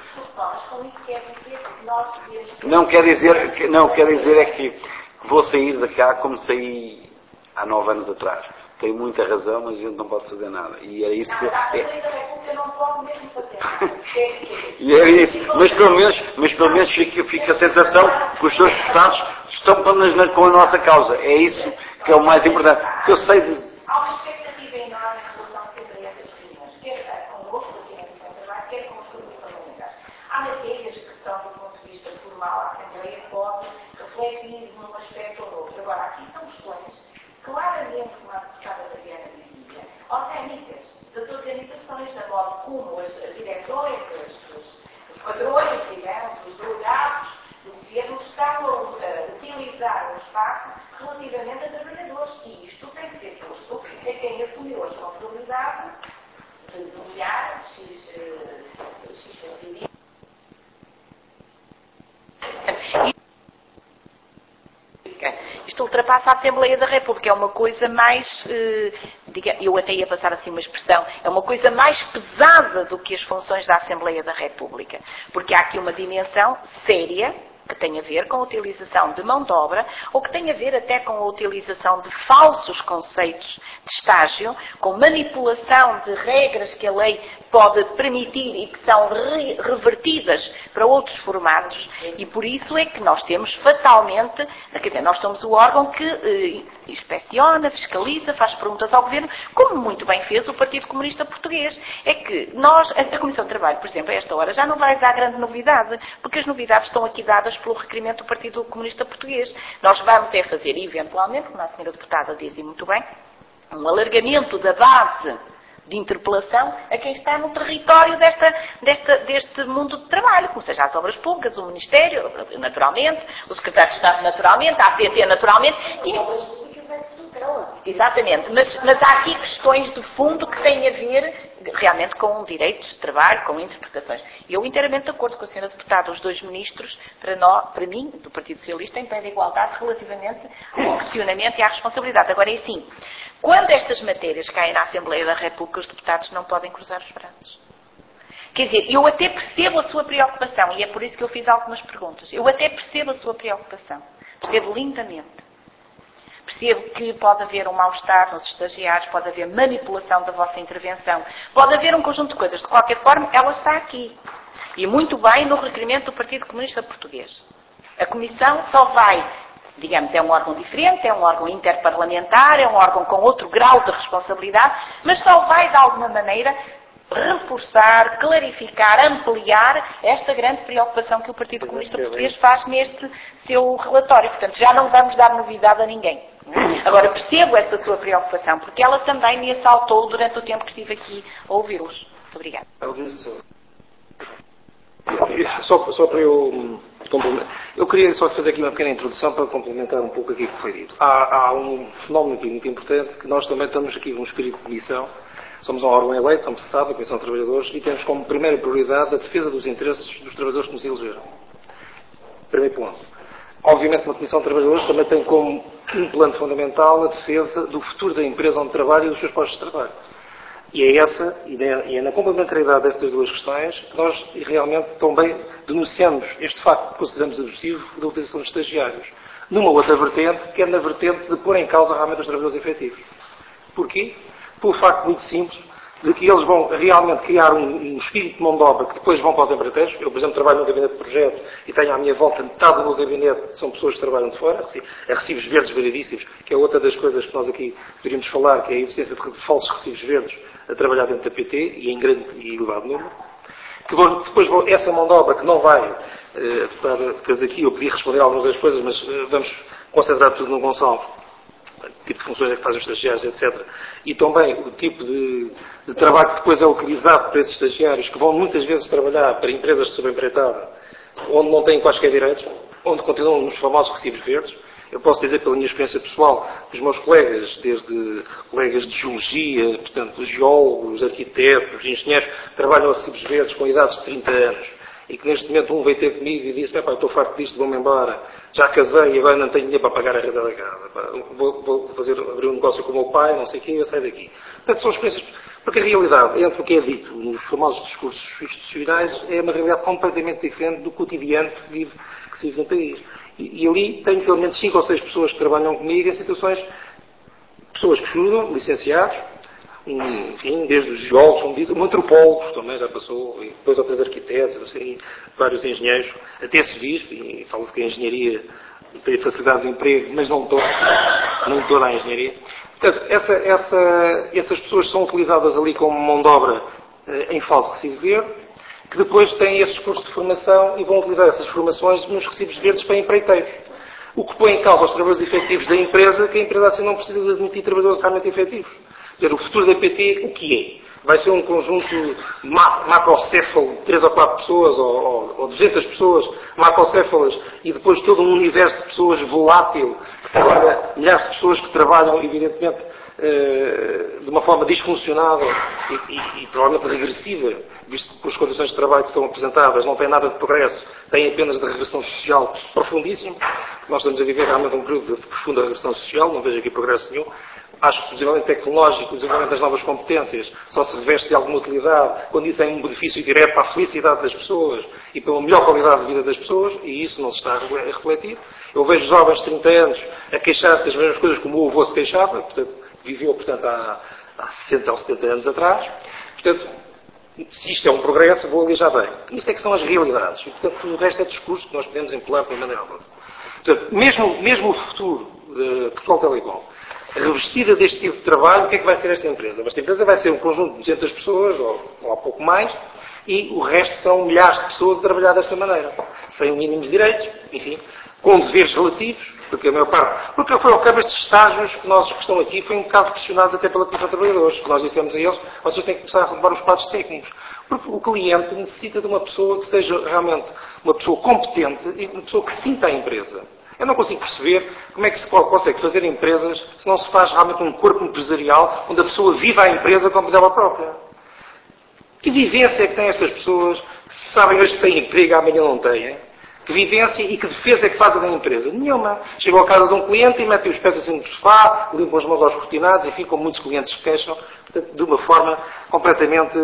G: Não quer dizer é que vou sair de cá como saí há 9 anos atrás. Tem muita razão, mas a gente não pode fazer nada. E é isso que...
A: não pode mesmo fazer nada.
G: E é isso. Mas pelo menos fica a sensação que os seus deputados estão com a nossa causa. É isso que é o mais importante. Que eu sei de...
A: Há uma expectativa enorme em relação sempre a essas reuniões, quer connosco aqui na Comissão de Trabalho, quer com os grupos parlamentares. Há matérias que são, do ponto de vista formal, a Assembleia pode refletir num aspecto ou outro. Agora, aqui são questões claramente, como a deputada Mariana dizia, orgânicas, das organizações, da modo como as direções, os padrões, digamos, os delegados do governo estão a utilizar o espaço relativamente a trabalhadores. E isto tem que ser posto a quem assumiu a responsabilidade de nomear Isto ultrapassa a Assembleia da República, é uma coisa mais, eu até ia passar assim uma expressão, é uma coisa mais pesada do que as funções da Assembleia da República, porque há aqui uma dimensão séria que tem a ver com a utilização de mão de obra ou que tem a ver até com a utilização de falsos conceitos de estágio, com manipulação de regras que a lei pode permitir e que são revertidas para outros formatos, e por isso é que nós temos fatalmente, quer dizer, nós somos o órgão que inspeciona, fiscaliza, faz perguntas ao Governo, como muito bem fez o Partido Comunista Português. É que nós, a Comissão de Trabalho, por exemplo, a esta hora, já não vai dar grande novidade, porque as novidades estão aqui dadas pelo requerimento do Partido Comunista Português. Nós vamos ter fazer, eventualmente, como a senhora deputada diz e muito bem, um alargamento da base de interpelação a quem está no território deste mundo de trabalho, como seja as obras públicas, o Ministério, naturalmente, o Secretário de Estado, naturalmente, a ACT, naturalmente, e... Exatamente, mas há aqui questões de fundo que têm a ver realmente com direitos de trabalho, com interpretações. E eu inteiramente de acordo com a senhora deputada, os 2 ministros, para mim, do Partido Socialista, em pé de igualdade relativamente ao questionamento e à responsabilidade. Agora é assim, quando estas matérias caem na Assembleia da República, os deputados não podem cruzar os braços. Quer dizer, eu até percebo a sua preocupação, e é por isso que eu fiz algumas perguntas. Eu até percebo a sua preocupação. Percebo lindamente. Percebo que pode haver um mal-estar nos estagiários, pode haver manipulação da vossa intervenção, pode haver um conjunto de coisas. De qualquer forma, ela está aqui. E muito bem no requerimento do Partido Comunista Português. A Comissão só vai, digamos, é um órgão diferente, é um órgão interparlamentar, é um órgão com outro grau de responsabilidade, mas só vai, de alguma maneira, reforçar, clarificar, ampliar esta grande preocupação que o Partido Comunista Português faz neste seu relatório. Portanto, já não vamos dar novidade a ninguém. Agora, percebo essa sua preocupação, porque ela também me assaltou durante o tempo que estive aqui a ouvi-los. Muito obrigada.
H: Só para eu Eu queria só fazer aqui uma pequena introdução para complementar um pouco aquilo que foi dito. Há um fenómeno aqui muito importante, que nós também estamos aqui num espírito de missão. Somos um órgão eleito, como se sabe, a Comissão de Trabalhadores, e temos como primeira prioridade a defesa dos interesses dos trabalhadores que nos elegeram. Primeiro ponto. Obviamente, uma Comissão de Trabalhadores também tem como um plano fundamental a defesa do futuro da empresa onde trabalha e dos seus postos de trabalho. E é na complementariedade destas duas questões que nós realmente também denunciamos este facto que consideramos abusivo da utilização de estagiários. Numa outra vertente, que é na vertente de pôr em causa realmente os trabalhadores efetivos. Porquê? Pelo facto muito simples de que eles vão realmente criar um espírito de mão de obra que depois vão para os empreiteiros. Eu, por exemplo, trabalho num gabinete de projeto e tenho à minha volta metade do meu gabinete são pessoas que trabalham de fora, a recibos verdes variedíssimos, que é outra das coisas que nós aqui poderíamos falar, que é a existência de falsos recibos verdes a trabalhar dentro da PT e em grande e elevado número. Depois essa mão de obra que não vai, depois aqui eu podia responder algumas das coisas, mas vamos concentrar tudo no Gonçalo. O tipo de funções é que fazem os estagiários, etc. E também o tipo de trabalho que depois é utilizado por esses estagiários, que vão muitas vezes trabalhar para empresas de subempreitada, onde não têm quaisquer direitos, onde continuam nos famosos recibos verdes. Eu posso dizer pela minha experiência pessoal, que os meus colegas, desde colegas de geologia, portanto, geólogos, arquitetos, engenheiros, trabalham a recibos verdes com idades de 30 anos. E que neste momento um veio ter comigo e disse: eu estou farto disto, vou-me embora, já casei e agora não tenho dinheiro para pagar a renda da casa. Vou abrir um negócio com o meu pai, não sei o quê, eu saio daqui. Portanto, são experiências, porque a realidade, entre o que é dito nos famosos discursos institucionais, é uma realidade completamente diferente do cotidiano que se vive no país. E ali tenho pelo menos 5 ou 6 pessoas que trabalham comigo em situações, pessoas que estudam, licenciados, enfim, desde os geólogos, como dizem, um antropólogo também já passou, e depois outros arquitetos, assim, vários engenheiros, até civis, e fala-se que a engenharia tem facilidade de emprego, mas não toda a engenharia. Portanto, essas pessoas são utilizadas ali como mão de obra em falso recibo verde, que depois têm esses cursos de formação e vão utilizar essas formações nos recibos verdes para empreiteiros. O que põe em causa os trabalhadores efetivos da empresa, que a empresa assim não precisa de admitir trabalhadores realmente efetivos. O futuro da PT, o que é? Vai ser um conjunto macrocéfalo de 3 ou 4 pessoas, ou 200 pessoas macrocéfalas, e depois todo um universo de pessoas volátil, que trabalha, milhares de pessoas que trabalham, evidentemente, de uma forma disfuncionável e provavelmente regressiva, visto que as condições de trabalho que são apresentadas não têm nada de progresso, têm apenas de regressão social profundíssima. Nós estamos a viver realmente um período de profunda regressão social, não vejo aqui progresso nenhum. Acho que o desenvolvimento tecnológico, o desenvolvimento das novas competências só se reveste de alguma utilidade quando isso tem um benefício direto para a felicidade das pessoas e para uma melhor qualidade de vida das pessoas, e isso não se está a refletir. Eu vejo jovens de 30 anos a queixar-se das mesmas coisas como o avô se queixava, viveu há 60 ou 70 anos atrás. Portanto, se isto é um progresso, vou ali já bem. Isto é que são as realidades. E, portanto, o resto é discurso que nós podemos empolar de uma maneira ou outra. Portanto, mesmo o futuro de Portugal Telecom, revestida deste tipo de trabalho, o que é que vai ser esta empresa? Esta empresa vai ser um conjunto de 200 pessoas, ou há pouco mais, e o resto são milhares de pessoas a trabalhar desta maneira, sem mínimos direitos, enfim, com deveres relativos, porque a maior parte, porque foi ao cabo estes estágios que nós que estão aqui, foi um bocado questionados até pela Comissão de Trabalhadores, que nós dissemos a eles: vocês têm que começar a renovar os quadros técnicos, porque o cliente necessita de uma pessoa que seja realmente uma pessoa competente e uma pessoa que sinta a empresa. Eu não consigo perceber como é que se consegue fazer empresas se não se faz realmente um corpo empresarial onde a pessoa viva a empresa como dela própria. Que vivência é que têm estas pessoas que sabem hoje que têm emprego e amanhã não têm? Que vivência e que defesa é que fazem da empresa? Nenhuma. Chegam à casa de um cliente e metem os pés assim no sofá, limpam as mãos aos cortinados, enfim, como muitos clientes se queixam, portanto, de uma forma completamente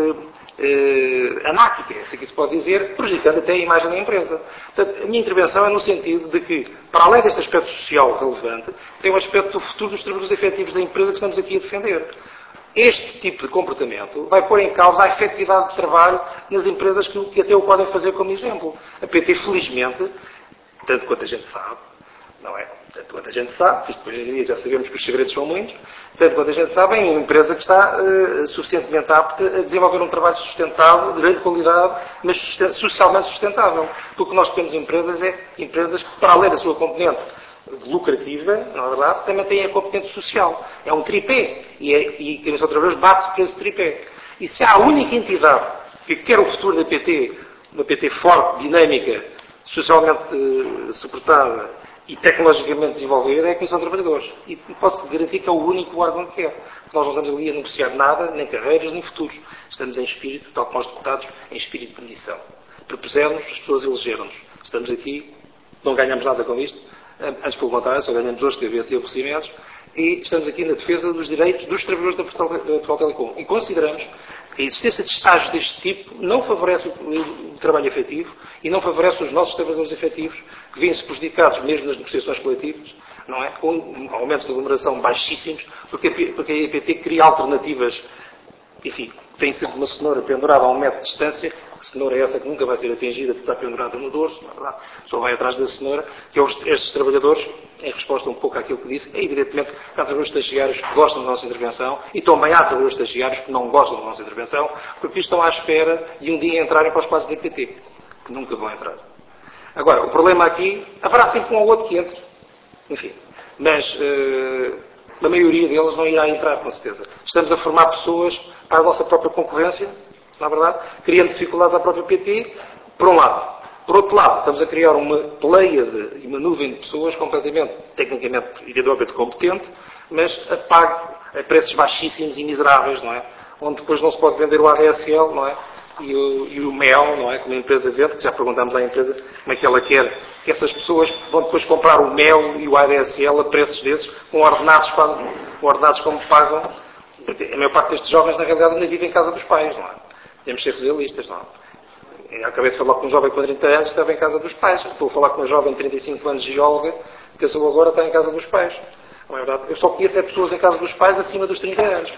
H: anárquica, se aqui se pode dizer, prejudicando até a imagem da empresa. Portanto, a minha intervenção é no sentido de que, para além deste aspecto social relevante, tem um aspecto do futuro dos trabalhadores efetivos da empresa que estamos aqui a defender. Este tipo de comportamento vai pôr em causa a efetividade de trabalho nas empresas que até o podem fazer como exemplo. A PT, felizmente, tanto quanto a gente sabe, não é? Tanto quanto a gente sabe, isto depois em dia já sabemos que os segredos são muitos, tanto quanto a gente sabe, é uma empresa que está suficientemente apta a desenvolver um trabalho sustentável, de grande qualidade, mas socialmente sustentável. Porque o que nós temos empresas é empresas que, para além da sua componente lucrativa, na verdade, também têm a competência social. É um tripé. E a Comissão de Trabalhadores bate-se por esse tripé. E se há a única entidade que quer o futuro da PT, uma PT forte, dinâmica, socialmente suportada e tecnologicamente desenvolvida é a Comissão de Trabalhadores. E posso garantir que é o único órgão que é. Nós não estamos ali a negociar nada, nem carreiras, nem futuros. Estamos em espírito, tal como os deputados, em espírito de missão. Propusemos, as pessoas elegeram-nos. Estamos aqui, não ganhamos nada com isto, antes pelo contrário, só ganhamos hoje, teve esse aborrecimentos, e estamos aqui na defesa dos direitos dos trabalhadores da Portugal Telecom. E consideramos que a existência de estágios deste tipo não favorece o trabalho efetivo e não favorece os nossos trabalhadores efetivos, que vêm-se prejudicados mesmo nas negociações coletivas, não é? Com aumentos de aglomeração baixíssimos, porque a EPT cria alternativas, enfim, tem sempre uma cenoura pendurada a 1 metro de distância, que cenoura é essa que nunca vai ser atingida porque está pendurada no dorso, não é verdade? Só vai atrás da cenoura, que estes trabalhadores, em resposta um pouco àquilo que disse, é evidentemente que há trabalhadores estagiários que gostam da nossa intervenção e também há trabalhadores estagiários que não gostam da nossa intervenção, porque estão à espera de um dia entrarem para os quadros da EPT, que nunca vão entrar. Agora, o problema aqui, haverá sempre um ou outro que entre, enfim, mas a maioria deles não irá entrar, com certeza. Estamos a formar pessoas para a nossa própria concorrência, na verdade, criando dificuldades à própria PT, por um lado. Por outro lado, estamos a criar uma pleiade e uma nuvem de pessoas completamente, tecnicamente e ideologicamente competente, mas a pago a preços baixíssimos e miseráveis, não é? Onde depois não se pode vender o ADSL, não é? E o MEL, não é? Como a empresa vende, que já perguntámos à empresa como é que ela quer que essas pessoas vão depois comprar o MEL e o ADSL a preços desses, com ordenados como pagam. Porque a maior parte destes jovens, na realidade, ainda vive em casa dos pais, não é? Temos de ser realistas, não é? Eu acabei de falar com um jovem com 30 anos que estava em casa dos pais. Estou a falar com uma jovem de 35 anos, geóloga, que casou agora, está em casa dos pais. Não é verdade? Eu só conheço pessoas em casa dos pais acima dos 30 anos.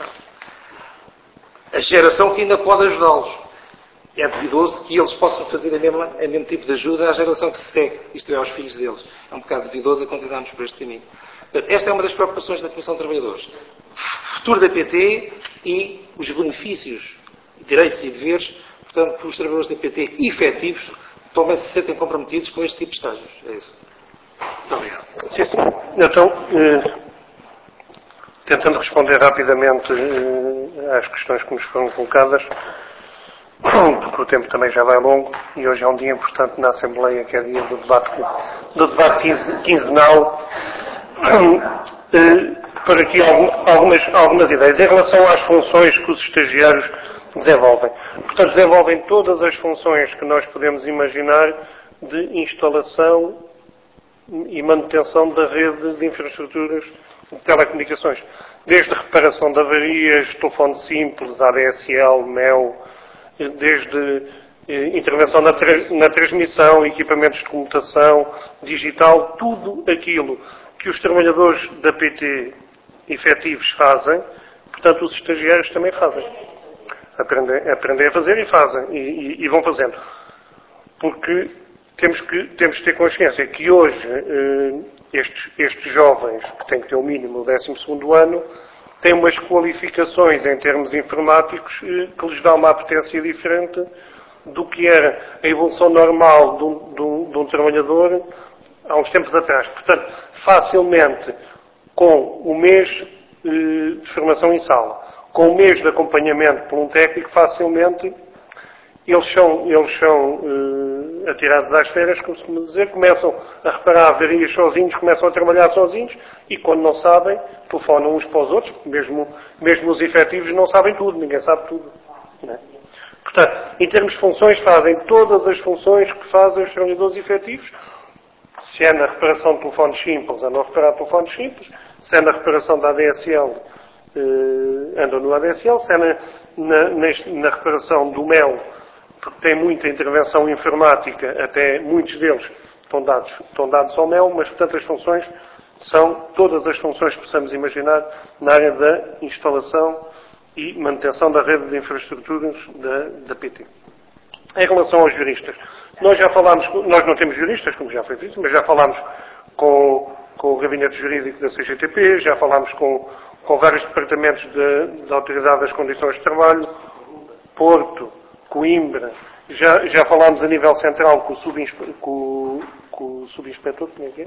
H: A geração que ainda pode ajudá-los. É duvidoso que eles possam fazer o mesmo tipo de ajuda à geração que se segue, isto é, aos filhos deles. É um bocado duvidoso a continuarmos por este caminho. Portanto, esta é uma das preocupações da Comissão de Trabalhadores. O futuro da PT e os benefícios, direitos e deveres, portanto, que os trabalhadores da PT efetivos também se sentem comprometidos com este tipo de estágios. É isso. Muito obrigado.
B: Sim, sim. Então, tentando responder rapidamente às questões que nos foram colocadas, porque o tempo também já vai longo e hoje é um dia importante na Assembleia, que é dia do debate quinzenal. Por aqui algumas ideias em relação às funções que os estagiários desenvolvem. Portanto, desenvolvem todas as funções que nós podemos imaginar de instalação e manutenção da rede de infraestruturas de telecomunicações. Desde reparação de avarias, telefone simples, ADSL, MEL, desde intervenção na transmissão, equipamentos de comutação, digital, tudo aquilo que os trabalhadores da PT efetivos fazem, portanto, os estagiários também fazem. Aprendem a fazer e fazem, e vão fazendo. Porque temos que ter consciência que hoje estes jovens, que têm que ter o mínimo do 12º ano, têm umas qualificações em termos informáticos que lhes dá uma apetência diferente do que era a evolução normal de um trabalhador há uns tempos atrás. Portanto, facilmente, com o mês de formação em sala, com o mês de acompanhamento por um técnico, facilmente eles são atirados às férias, como se costuma dizer, começam a reparar avarias sozinhos, começam a trabalhar sozinhos e, quando não sabem, telefonam uns para os outros, porque mesmo os efetivos não sabem tudo, ninguém sabe tudo. Não é? Portanto, em termos de funções, fazem todas as funções que fazem os trabalhadores efetivos. Se é na reparação de telefones simples, andam a reparar telefones simples. Se é na reparação da ADSL, andam no ADSL. Se é na reparação do MEL, porque tem muita intervenção informática, até muitos deles estão dados ao MEL, mas, portanto, as funções são todas as funções que possamos imaginar na área da instalação e manutenção da rede de infraestruturas da PT. Em relação aos juristas, nós não temos juristas, como já foi dito, mas já falámos com o gabinete jurídico da CGTP, já falámos com vários departamentos da Autoridade das Condições de Trabalho, Porto, Coimbra, já falámos a nível central com o subinspetor, como é que é?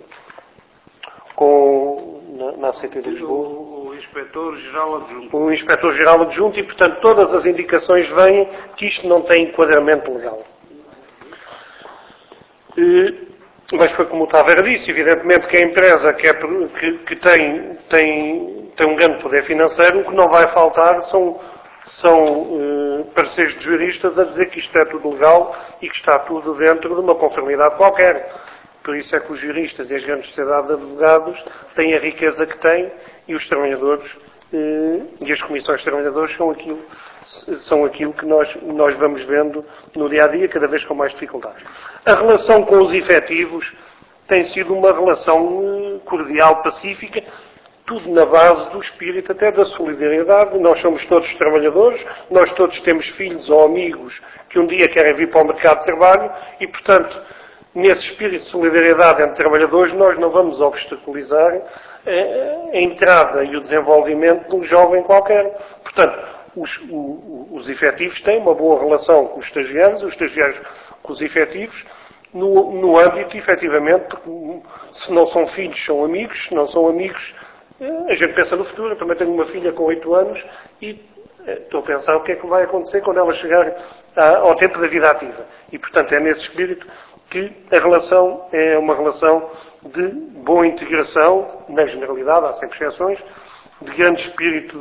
B: Na ACT de Lisboa.
C: O Inspetor-Geral Adjunto.
B: O Inspetor-Geral Adjunto e, portanto, todas as indicações vêm que isto não tem enquadramento legal. Mas foi como o Távera disse, evidentemente que a empresa que tem um grande poder financeiro, o que não vai faltar são pareceres de juristas a dizer que isto é tudo legal e que está tudo dentro de uma conformidade qualquer. Por isso é que os juristas e as grandes sociedades de advogados têm a riqueza que têm e os trabalhadores e as comissões de trabalhadores são aquilo que nós vamos vendo no dia-a-dia, cada vez com mais dificuldades. A relação com os efetivos tem sido uma relação cordial, pacífica, tudo na base do espírito até da solidariedade. Nós somos todos trabalhadores, nós todos temos filhos ou amigos que um dia querem vir para o mercado de trabalho e, portanto, nesse espírito de solidariedade entre trabalhadores, nós não vamos obstaculizar a entrada e o desenvolvimento de um jovem qualquer. Portanto, os efetivos têm uma boa relação com os estagiários com os efetivos, no âmbito, efetivamente, porque se não são filhos, são amigos, se não são amigos, a gente pensa no futuro. Eu também tenho uma filha com 8 anos e estou a pensar o que é que vai acontecer quando ela chegar ao tempo da vida ativa. E, portanto, é nesse espírito que a relação é uma relação de boa integração, na generalidade, há sempre exceções, de grande espírito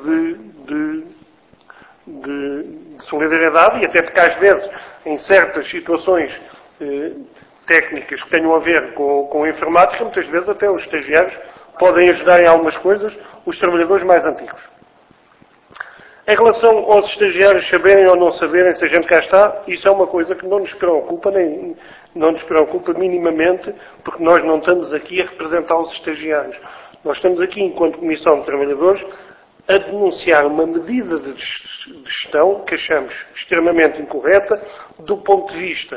B: de solidariedade, e até porque às vezes, em certas situações técnicas que tenham a ver com a informática, muitas vezes até os estagiários podem ajudar em algumas coisas os trabalhadores mais antigos. Em relação aos estagiários saberem ou não saberem se a gente cá está, isso é uma coisa que não nos preocupa, nem não nos preocupa minimamente, porque nós não estamos aqui a representar os estagiários. Nós estamos aqui, enquanto Comissão de Trabalhadores, a denunciar uma medida de gestão que achamos extremamente incorreta do ponto de vista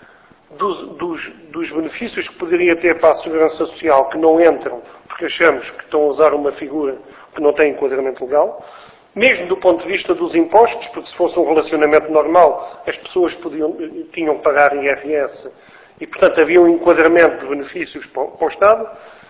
B: dos benefícios que poderia ter para a Segurança Social, que não entram, porque achamos que estão a usar uma figura que não tem enquadramento legal, mesmo do ponto de vista dos impostos, porque se fosse um relacionamento normal, as pessoas tinham que pagar IRS e, portanto, havia um enquadramento de benefícios para o Estado.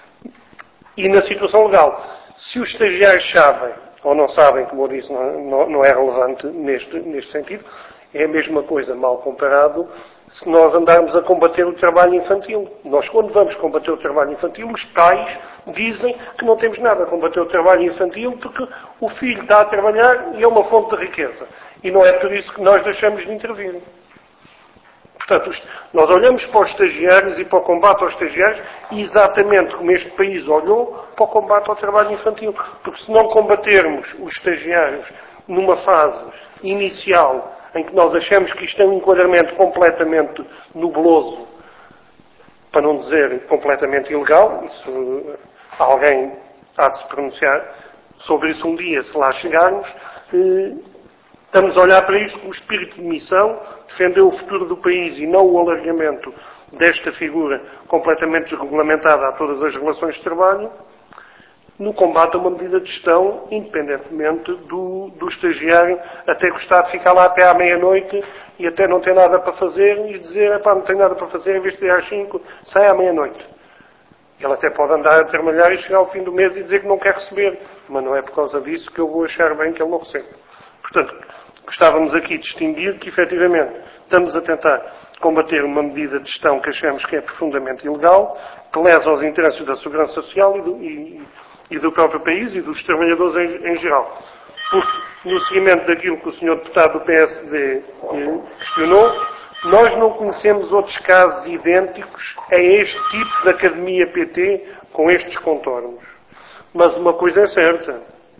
B: E na situação legal, se os estagiários sabem ou não sabem, como eu disse, não é relevante neste sentido, é a mesma coisa, mal comparado, se nós andarmos a combater o trabalho infantil. Nós, quando vamos combater o trabalho infantil, os pais dizem que não temos nada a combater o trabalho infantil porque o filho está a trabalhar e é uma fonte de riqueza. E não é por isso que nós deixamos de intervir. Portanto, nós olhamos para os estagiários e para o combate aos estagiários exatamente como este país olhou para o combate ao trabalho infantil. Porque se não combatermos os estagiários numa fase inicial em que nós achamos que isto é um enquadramento completamente nubloso, para não dizer completamente ilegal, isso, alguém há de se pronunciar sobre isso um dia, se lá chegarmos, estamos a olhar para isto com o espírito de missão, defender o futuro do país e não o alargamento desta figura completamente desregulamentada a todas as relações de trabalho, no combate a uma medida de gestão, independentemente do estagiário até gostar de ficar lá até à meia-noite e até não ter nada para fazer e dizer, não tenho nada para fazer, em vez de ir às 5, sai à meia-noite. Ele até pode andar a trabalhar e chegar ao fim do mês e dizer que não quer receber, mas não é por causa disso que eu vou achar bem que ele não recebe. Portanto, gostávamos aqui de distinguir que, efetivamente, estamos a tentar combater uma medida de gestão que achamos que é profundamente ilegal, que lesa aos interesses da Segurança Social e do próprio país e dos trabalhadores em geral. Porque, no seguimento daquilo que o Sr. Deputado do PSD questionou, nós não conhecemos outros casos idênticos a este tipo de Academia PT com estes contornos. Mas uma coisa é certa.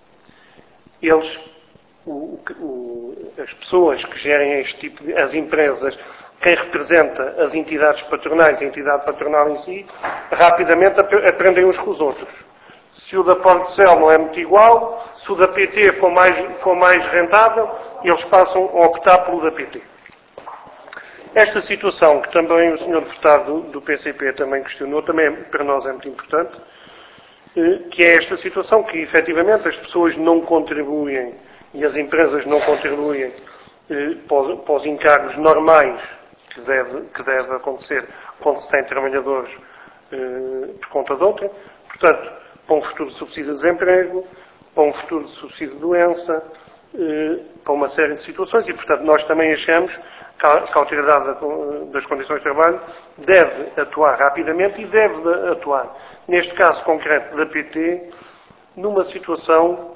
B: As pessoas que gerem este tipo de... as empresas, quem representa as entidades patronais, a entidade patronal em si, rapidamente aprendem uns com os outros. Se o da Portcel não é muito igual, se o da PT for mais rentável, eles passam a optar pelo da PT. Esta situação, que também o Sr. Deputado do PCP também questionou, também para nós é muito importante, que é esta situação que, efetivamente, as pessoas não contribuem e as empresas não contribuem para os encargos normais que deve acontecer quando se tem trabalhadores por conta de outra. Portanto, para um futuro de subsídio de desemprego, para um futuro de subsídio de doença, para uma série de situações e, portanto, nós também achamos que a Autoridade das Condições de Trabalho deve atuar rapidamente e deve atuar, neste caso concreto da PT, numa situação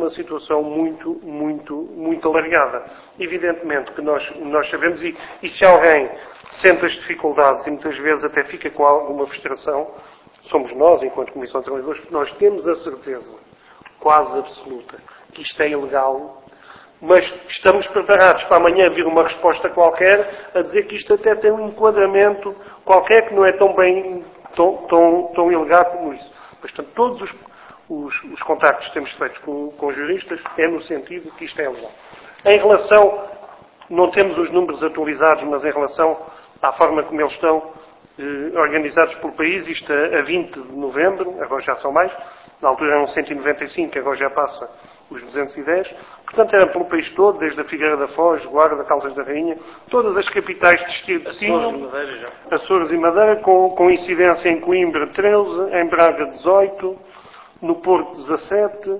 B: muito alargada. Evidentemente que nós sabemos, e se alguém sente as dificuldades e muitas vezes até fica com alguma frustração, somos nós, enquanto Comissão de Trabalhadores, porque nós temos a certeza quase absoluta que isto é ilegal, mas estamos preparados para amanhã vir uma resposta qualquer a dizer que isto até tem um enquadramento qualquer que não é tão ilegal como isso. Mas, portanto, todos os contactos que temos feitos com juristas é no sentido que isto é legal. Em relação, não temos os números atualizados, mas em relação à forma como eles estão organizados pelo país, isto a 20 de novembro, agora já são mais, na altura eram 195, agora já passa os 210, portanto era pelo país todo, desde a Figueira da Foz, Guarda, Caldas da Rainha, todas as capitais de distrito tinham, Açores e Madeira, com incidência em Coimbra 13, em Braga 18, no Porto 17,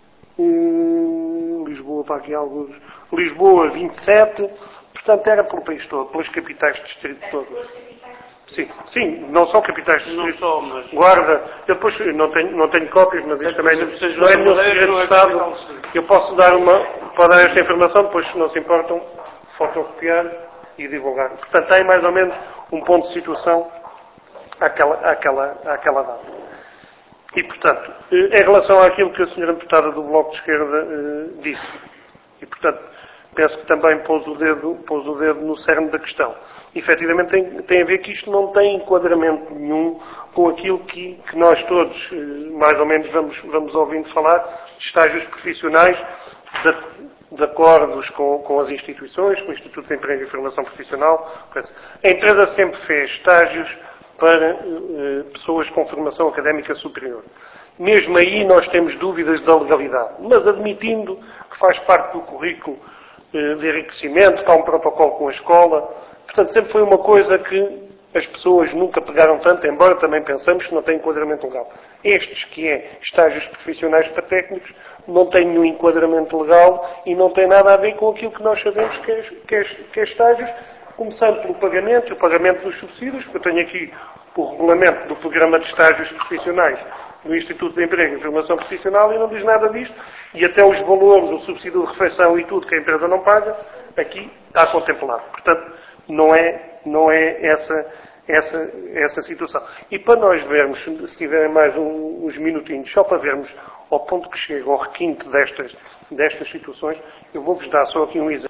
B: Lisboa, para aqui alguns, Lisboa 27, portanto era pelo país todo, pelas capitais de distrito todo. Sim, não são capitais de distrito. Não são, mas... Guarda, eu depois não tenho cópias, mas isto também não é nenhum segredo de Estado. Eu posso dar esta informação, depois se não se importam, fotocopiar e divulgar. Portanto, tem mais ou menos um ponto de situação àquela data. E, portanto, em relação àquilo que a senhora deputada do Bloco de Esquerda disse, e, portanto, penso que também pôs o dedo no cerne da questão. Efetivamente tem a ver que isto não tem enquadramento nenhum com aquilo que nós todos, mais ou menos, vamos ouvindo falar, de estágios profissionais, de acordos com as instituições, com o Instituto de Emprego e Formação Profissional. A empresa sempre fez estágios para pessoas com formação académica superior. Mesmo aí nós temos dúvidas da legalidade, mas admitindo que faz parte do currículo de enriquecimento, que há um protocolo com a escola. Portanto, sempre foi uma coisa que as pessoas nunca pegaram tanto, embora também pensamos que não tem enquadramento legal. Estes, que é estágios profissionais para técnicos, não têm nenhum enquadramento legal e não tem nada a ver com aquilo que nós sabemos que é estágios, começando pelo pagamento, e o pagamento dos subsídios, porque eu tenho aqui o regulamento do programa de estágios profissionais do Instituto de Emprego e Formação Profissional e não diz nada disto. E até os valores, o subsídio de refeição e tudo que a empresa não paga, aqui está contemplado. Portanto, não é essa situação. E para nós vermos, se tiverem mais uns minutinhos, só para vermos ao ponto que chega ao requinte destas situações, eu vou-vos dar só aqui um exemplo.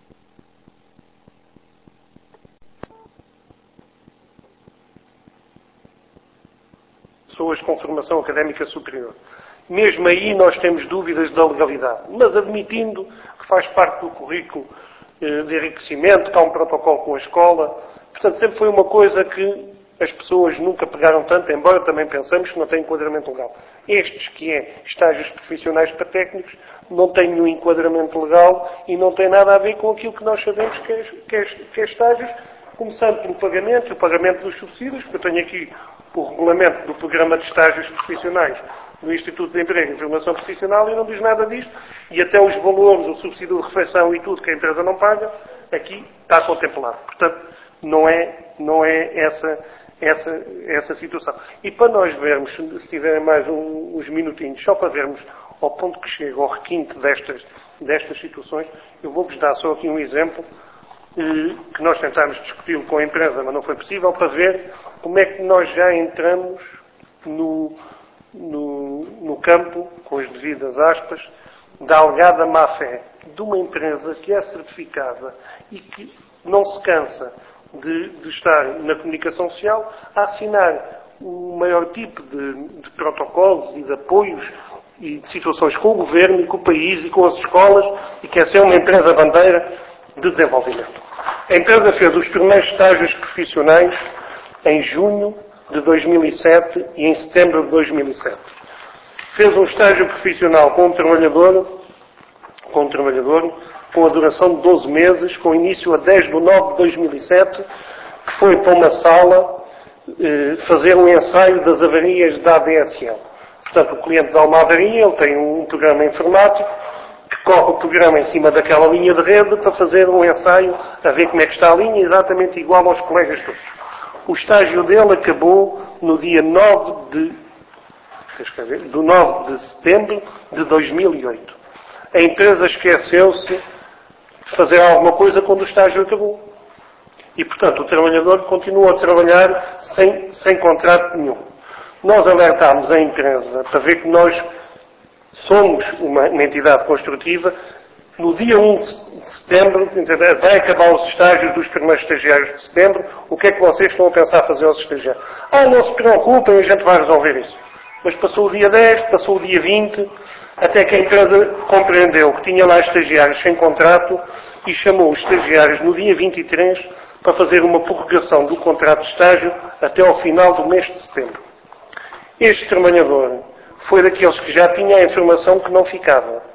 B: Pessoas com formação académica superior. Mesmo aí nós temos dúvidas da legalidade, mas admitindo que faz parte do currículo de enriquecimento, que há um protocolo com a escola. Portanto, sempre foi uma coisa que as pessoas nunca pegaram tanto, embora também pensamos que não tem enquadramento legal. Estes, que é estágios profissionais para técnicos, não têm nenhum enquadramento legal e não tem nada a ver com aquilo que nós sabemos que é estágios, começando pelo pagamento, e o pagamento dos subsídios, porque eu tenho aqui o regulamento do programa de estágios profissionais do Instituto de Emprego e Formação Profissional e não diz nada disto. E até os valores, o subsídio de refeição e tudo que a empresa não paga, aqui está contemplado. Portanto, não é essa situação. E para nós vermos, se tiverem mais uns minutinhos, só para vermos ao ponto que chega ao requinte destas situações, eu vou-vos dar só aqui um exemplo que nós tentámos discuti-lo com a empresa, mas não foi possível, para ver como é que nós já entramos no campo, com as devidas aspas, da alegada má-fé de uma empresa que é certificada e que não se cansa de estar na comunicação social a assinar o maior tipo de protocolos e de apoios e de situações com o governo e com o país e com as escolas e quer ser uma empresa bandeira de desenvolvimento. A empresa fez os primeiros estágios profissionais em junho de 2007 e em setembro de 2007. Fez um estágio profissional com um trabalhador com a duração de 12 meses, com início a 10 de 9 de 2007, que foi para uma sala fazer um ensaio das avarias da ADSL. Portanto, o cliente dá uma avaria, ele tem um programa informático que corre o programa em cima daquela linha de rede para fazer um ensaio a ver como é que está a linha, exatamente igual aos colegas todos. O estágio dele acabou no dia 9 de setembro de 2008. A empresa esqueceu-se de fazer alguma coisa quando o estágio acabou. E, portanto, o trabalhador continuou a trabalhar sem contrato nenhum. Nós alertámos a empresa para ver que nós somos uma entidade construtiva. No dia 1 de setembro, vai acabar os estágios dos primeiros estagiários de setembro. O que é que vocês estão a pensar fazer aos estagiários? Não se preocupem, a gente vai resolver isso. Mas passou o dia 10, passou o dia 20, até que a empresa compreendeu que tinha lá estagiários sem contrato e chamou os estagiários no dia 23 para fazer uma prorrogação do contrato de estágio até ao final do mês de setembro. Este trabalhador foi daqueles que já tinha a informação que não ficava.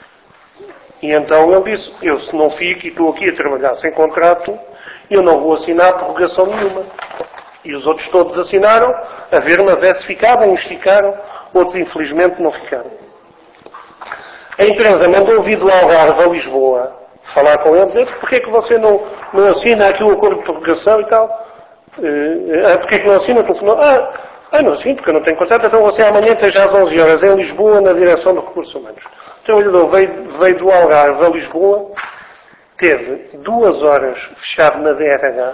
B: E então ele disse, eu se não fico e estou aqui a trabalhar sem contrato, eu não vou assinar prorrogação nenhuma. E os outros todos assinaram, a ver, mas se ficavam, uns ficaram, outros infelizmente não ficaram. A empresa mandou vir do Algarve a Lisboa falar com ele, dizer, porquê é que você não assina aqui o acordo de prorrogação e tal? Porquê é que não assina? Não assino, porque eu não tenho contrato, então você amanhã esteja às 11 horas em Lisboa, na direção de recursos humanos. O trabalhador veio do Algarve a Lisboa, teve 2 horas fechado na DRH,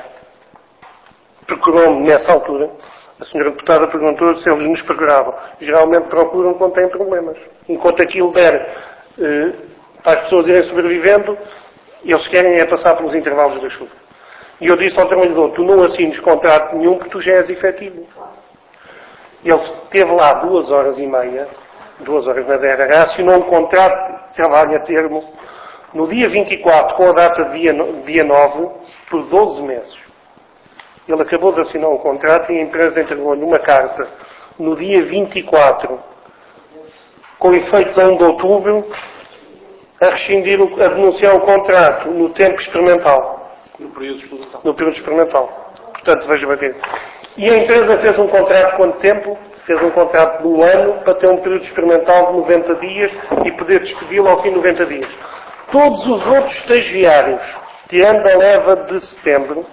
B: procurou-me nessa altura. A senhora deputada perguntou se eles nos procuravam. Geralmente procuram quando têm problemas. Enquanto aquilo der para as pessoas irem sobrevivendo, eles querem é passar pelos intervalos da chuva. E eu disse ao trabalhador, tu não assines contrato nenhum porque tu já és efetivo. Ele esteve lá 2 horas e meia, 2 horas na DRH, assinou um contrato de trabalho a termo no dia 24, com a data de dia 9, por 12 meses. Ele acabou de assinar um contrato e a empresa entregou-lhe uma carta no dia 24, com efeitos a 1 de outubro, a rescindir, a denunciar o contrato no tempo experimental.
C: No período experimental.
B: No período experimental. Portanto, veja bem. E a empresa fez um contrato de quanto tempo? Fez um contrato de 1 ano para ter um período experimental de 90 dias e poder despedi-lo ao fim de 90 dias. Todos os outros estagiários, tirando a leva de setembro,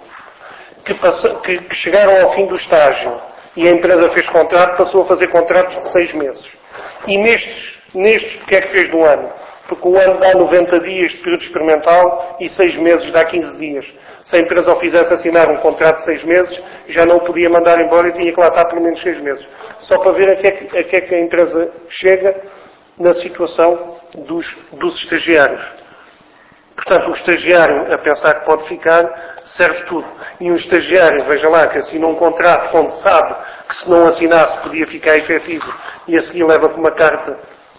B: que chegaram ao fim do estágio e a empresa fez contrato, passou a fazer contratos de 6 meses. E nestes, o que é que fez no ano? Porque o ano dá 90 dias de período experimental e 6 meses dá 15 dias. Se a empresa o fizesse assinar um contrato de 6 meses, já não o podia mandar embora e tinha que lá estar pelo menos 6 meses. Só para ver a que é que a empresa chega na situação dos estagiários. Portanto, o estagiário a pensar que pode ficar, serve tudo. E um estagiário, veja lá, que assina um contrato onde sabe que se não assinasse podia ficar efetivo e a seguir leva aqui uma carta,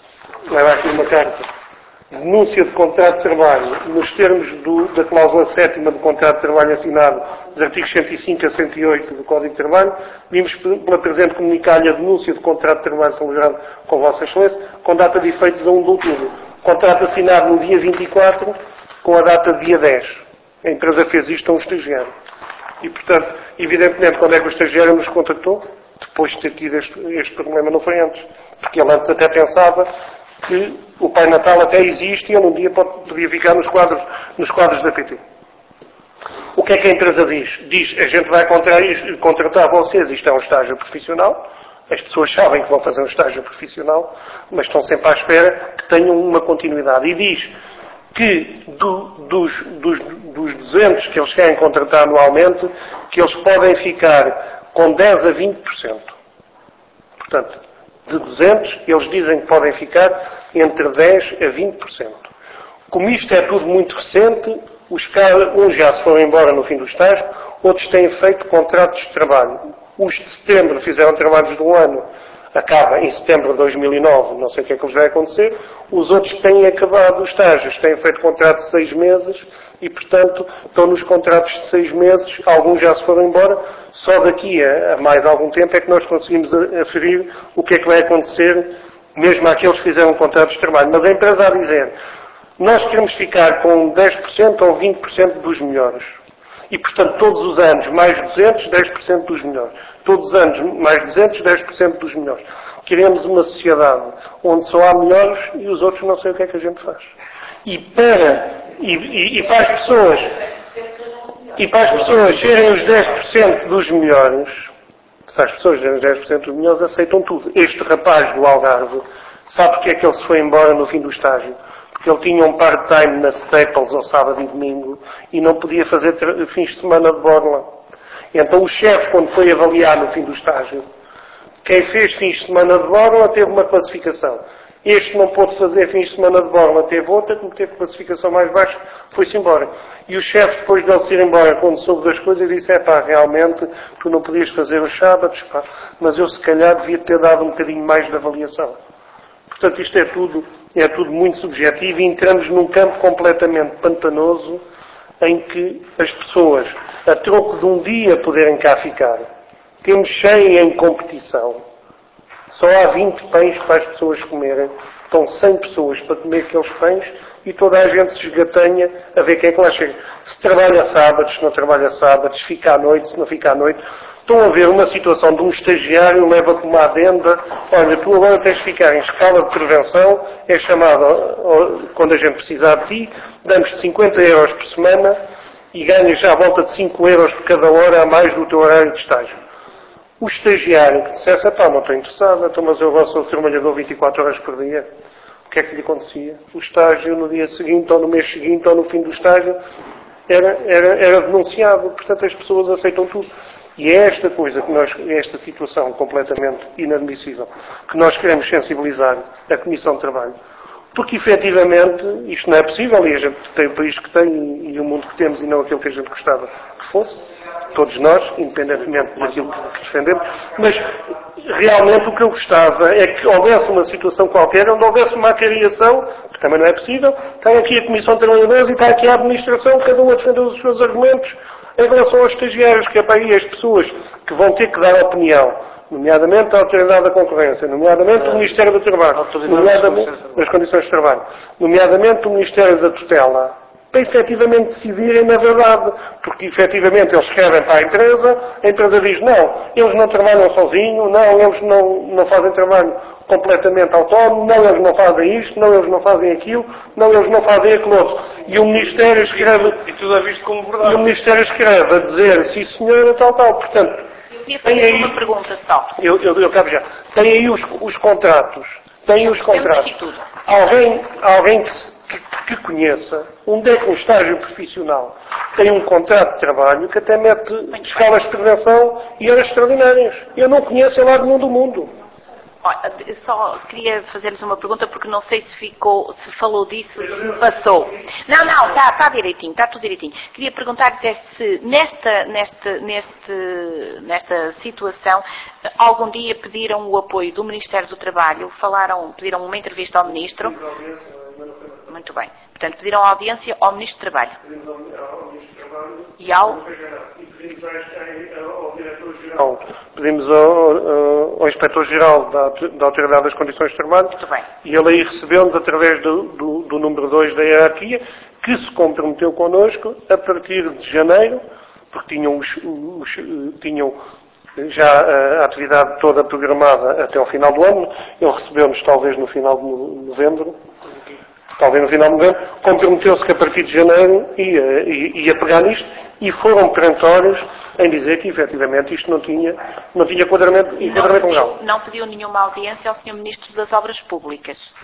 B: denúncia de contrato de trabalho, nos termos da cláusula 7ª do contrato de trabalho assinado, dos artigos 105 a 108 do Código de Trabalho, vimos pela presente comunicar-lhe a denúncia de contrato de trabalho celebrado com Vossa Excelência, com data de efeitos a 1 de outubro. Contrato assinado no dia 24, com a data de dia 10. A empresa fez isto a um estagiário. E, portanto, evidentemente, quando é que o estagiário nos contactou? Depois de ter tido este problema, não foi antes. Porque ele antes até pensava que o Pai Natal até existe e ele um dia podia ficar nos quadros da PT. O que é que a empresa diz? Diz, a gente vai contratar vocês, isto é um estágio profissional, as pessoas sabem que vão fazer um estágio profissional, mas estão sempre à espera que tenham uma continuidade. E diz que dos 200 que eles querem contratar anualmente, que eles podem ficar com 10 a 20%. Portanto, de 200, eles dizem que podem ficar entre 10 a 20%. Como isto é tudo muito recente, uns já se foram embora no fim do estágio, outros têm feito contratos de trabalho. Os de setembro fizeram trabalhos de 1 ano, acaba em setembro de 2009, não sei o que é que lhes vai acontecer. Os outros têm acabado os estágios, têm feito contrato de 6 meses e, portanto, estão nos contratos de 6 meses, alguns já se foram embora. Só daqui a mais algum tempo é que nós conseguimos aferir o que é que vai acontecer, mesmo àqueles que fizeram contratos de trabalho. Mas a empresa a dizer, nós queremos ficar com 10% ou 20% dos melhores. E, portanto, todos os anos mais 200, 10% dos melhores. Todos os anos mais 200, 10% dos melhores. Queremos uma sociedade onde só há melhores e os outros não sei o que é que a gente faz. E para as pessoas serem os 10% dos melhores, se as pessoas serem os 10% dos melhores, aceitam tudo. Este rapaz do Algarve, sabe porque é que ele se foi embora no fim do estágio? Porque ele tinha um part-time na Staples ao sábado e domingo e não podia fazer fins de semana de borla. Então o chefe, quando foi avaliar no fim do estágio, quem fez fins de semana de borla teve uma classificação. Este não pôde fazer fins de semana de borla, teve outra, que teve classificação mais baixa, foi-se embora. E o chefe, depois de ele se ir embora, quando soube das coisas, disse, realmente, tu não podias fazer os sábados, mas eu se calhar devia ter dado um bocadinho mais de avaliação. Portanto, isto é tudo muito subjetivo e entramos num campo completamente pantanoso em que as pessoas, a troco de um dia poderem cá ficar, temos 100 em competição, só há 20 pães para as pessoas comerem, estão 100 pessoas para comer aqueles pães e toda a gente se esgatanha a ver quem é que lá chega. Se trabalha sábados, se não trabalha sábados, se fica à noite, se não fica à noite. Estão a ver uma situação de um estagiário, leva como uma adenda, olha, tu agora tens de ficar em escala de prevenção, é chamado, quando a gente precisar de ti, damos-te 50 euros por semana e ganhas já à volta de 5 euros por cada hora a mais do teu horário de estágio. O estagiário que dissesse, não estou interessado, mas eu agora sou trabalhador 24 horas por dia. O que é que lhe acontecia? O estágio no dia seguinte, ou no mês seguinte, ou no fim do estágio, era denunciado. Portanto, as pessoas aceitam tudo. E é esta coisa, esta situação completamente inadmissível, que nós queremos sensibilizar a Comissão de Trabalho. Porque, efetivamente, isto não é possível, e a gente tem o país que tem e o mundo que temos e não aquilo que a gente gostava que fosse. Todos nós, independentemente daquilo que defendemos. Mas, realmente, o que eu gostava é que houvesse uma situação qualquer onde houvesse uma acariação, que também não é possível. Tem aqui a Comissão de Trabalhadores e está aqui a Administração, cada um a defender os seus argumentos em relação aos estagiários, que é para aí as pessoas que vão ter que dar opinião, nomeadamente a Autoridade da Concorrência, nomeadamente o Ministério do Trabalho, nomeadamente das condições de trabalho, nomeadamente o Ministério da Tutela, para efetivamente decidirem na verdade, porque efetivamente eles escrevem para a empresa diz não, eles não trabalham sozinhos, não, eles não fazem trabalho completamente autónomo, não, eles não fazem isto, não, eles não fazem aquilo, não, eles não fazem aquilo outro. E o Ministério escreve,
C: e tudo é visto como verdade.
B: E o Ministério escreve a dizer, sim senhora, tal. Portanto,
A: eu queria fazer uma pergunta só.
B: Eu acabo já. Tem aí os contratos. Tem os contratos. Alguém que conheça onde é que um estágio profissional tem um contrato de trabalho que até mete escalas de prevenção e horas extraordinárias. Eu não conheço em lado nenhum do mundo.
A: Só queria fazer-lhes uma pergunta porque não sei se falou disso, se me passou. Não, está direitinho, está tudo direitinho. Queria perguntar-lhes se nesta situação algum dia pediram o apoio do Ministério do Trabalho, pediram uma entrevista ao Ministro. Muito bem. Portanto, pediram audiência ao Ministro do Trabalho. E ao
B: Diretor-Geral. Pedimos ao Inspetor-Geral da Autoridade das Condições de Trabalho.
A: Muito bem. E
B: ele aí recebeu-nos através do número 2 da hierarquia, que se comprometeu connosco a partir de janeiro, porque tinham já a atividade toda programada até ao final do ano. Ele recebeu-nos talvez no final de novembro. Comprometeu-se que a partir de janeiro ia pegar nisto e foram perentórios em dizer que efetivamente isto não tinha enquadramento legal.
A: Não pediu nenhuma audiência ao Sr. Ministro das Obras Públicas.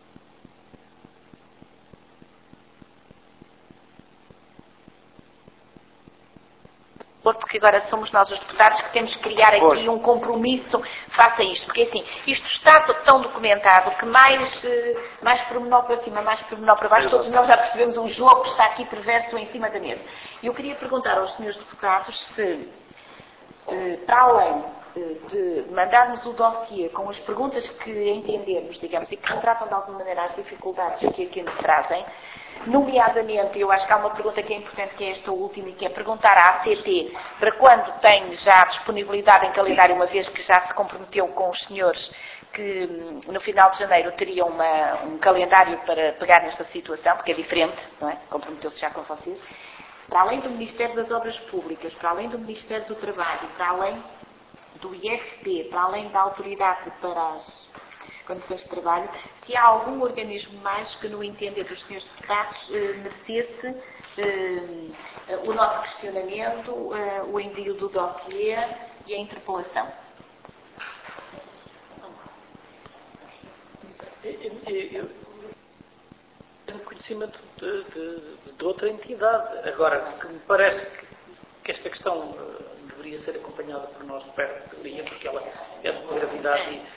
A: Porque agora somos nós os deputados que temos que criar aqui um compromisso face a isto. Porque assim, isto está tão documentado que mais pormenor para cima, mais pormenor para baixo, todos nós já percebemos um jogo que está aqui perverso em cima da mesa. E eu queria perguntar aos senhores deputados se, para além de mandarmos o dossiê com as perguntas que entendermos, digamos, e que retratam de alguma maneira as dificuldades que aqui nos trazem, nomeadamente, eu acho que há uma pergunta que é importante, que é esta última, e que é perguntar à ACT para quando tem já disponibilidade em calendário, uma vez que já se comprometeu com os senhores que no final de janeiro teriam um calendário para pegar nesta situação, porque é diferente, não é? Comprometeu-se já com vocês. para além do Ministério das Obras Públicas, para além do Ministério do Trabalho, para além do IFP, para além da Autoridade para as Condições de Trabalho, se há algum organismo mais que, no entender dos senhores deputados, merecesse o nosso questionamento, o envio do dossiê e a interpelação.
E: Eu tenho conhecimento de outra entidade. Agora, que me parece que esta questão deveria ser acompanhada por nós de perto, porque ela é de uma gravidade e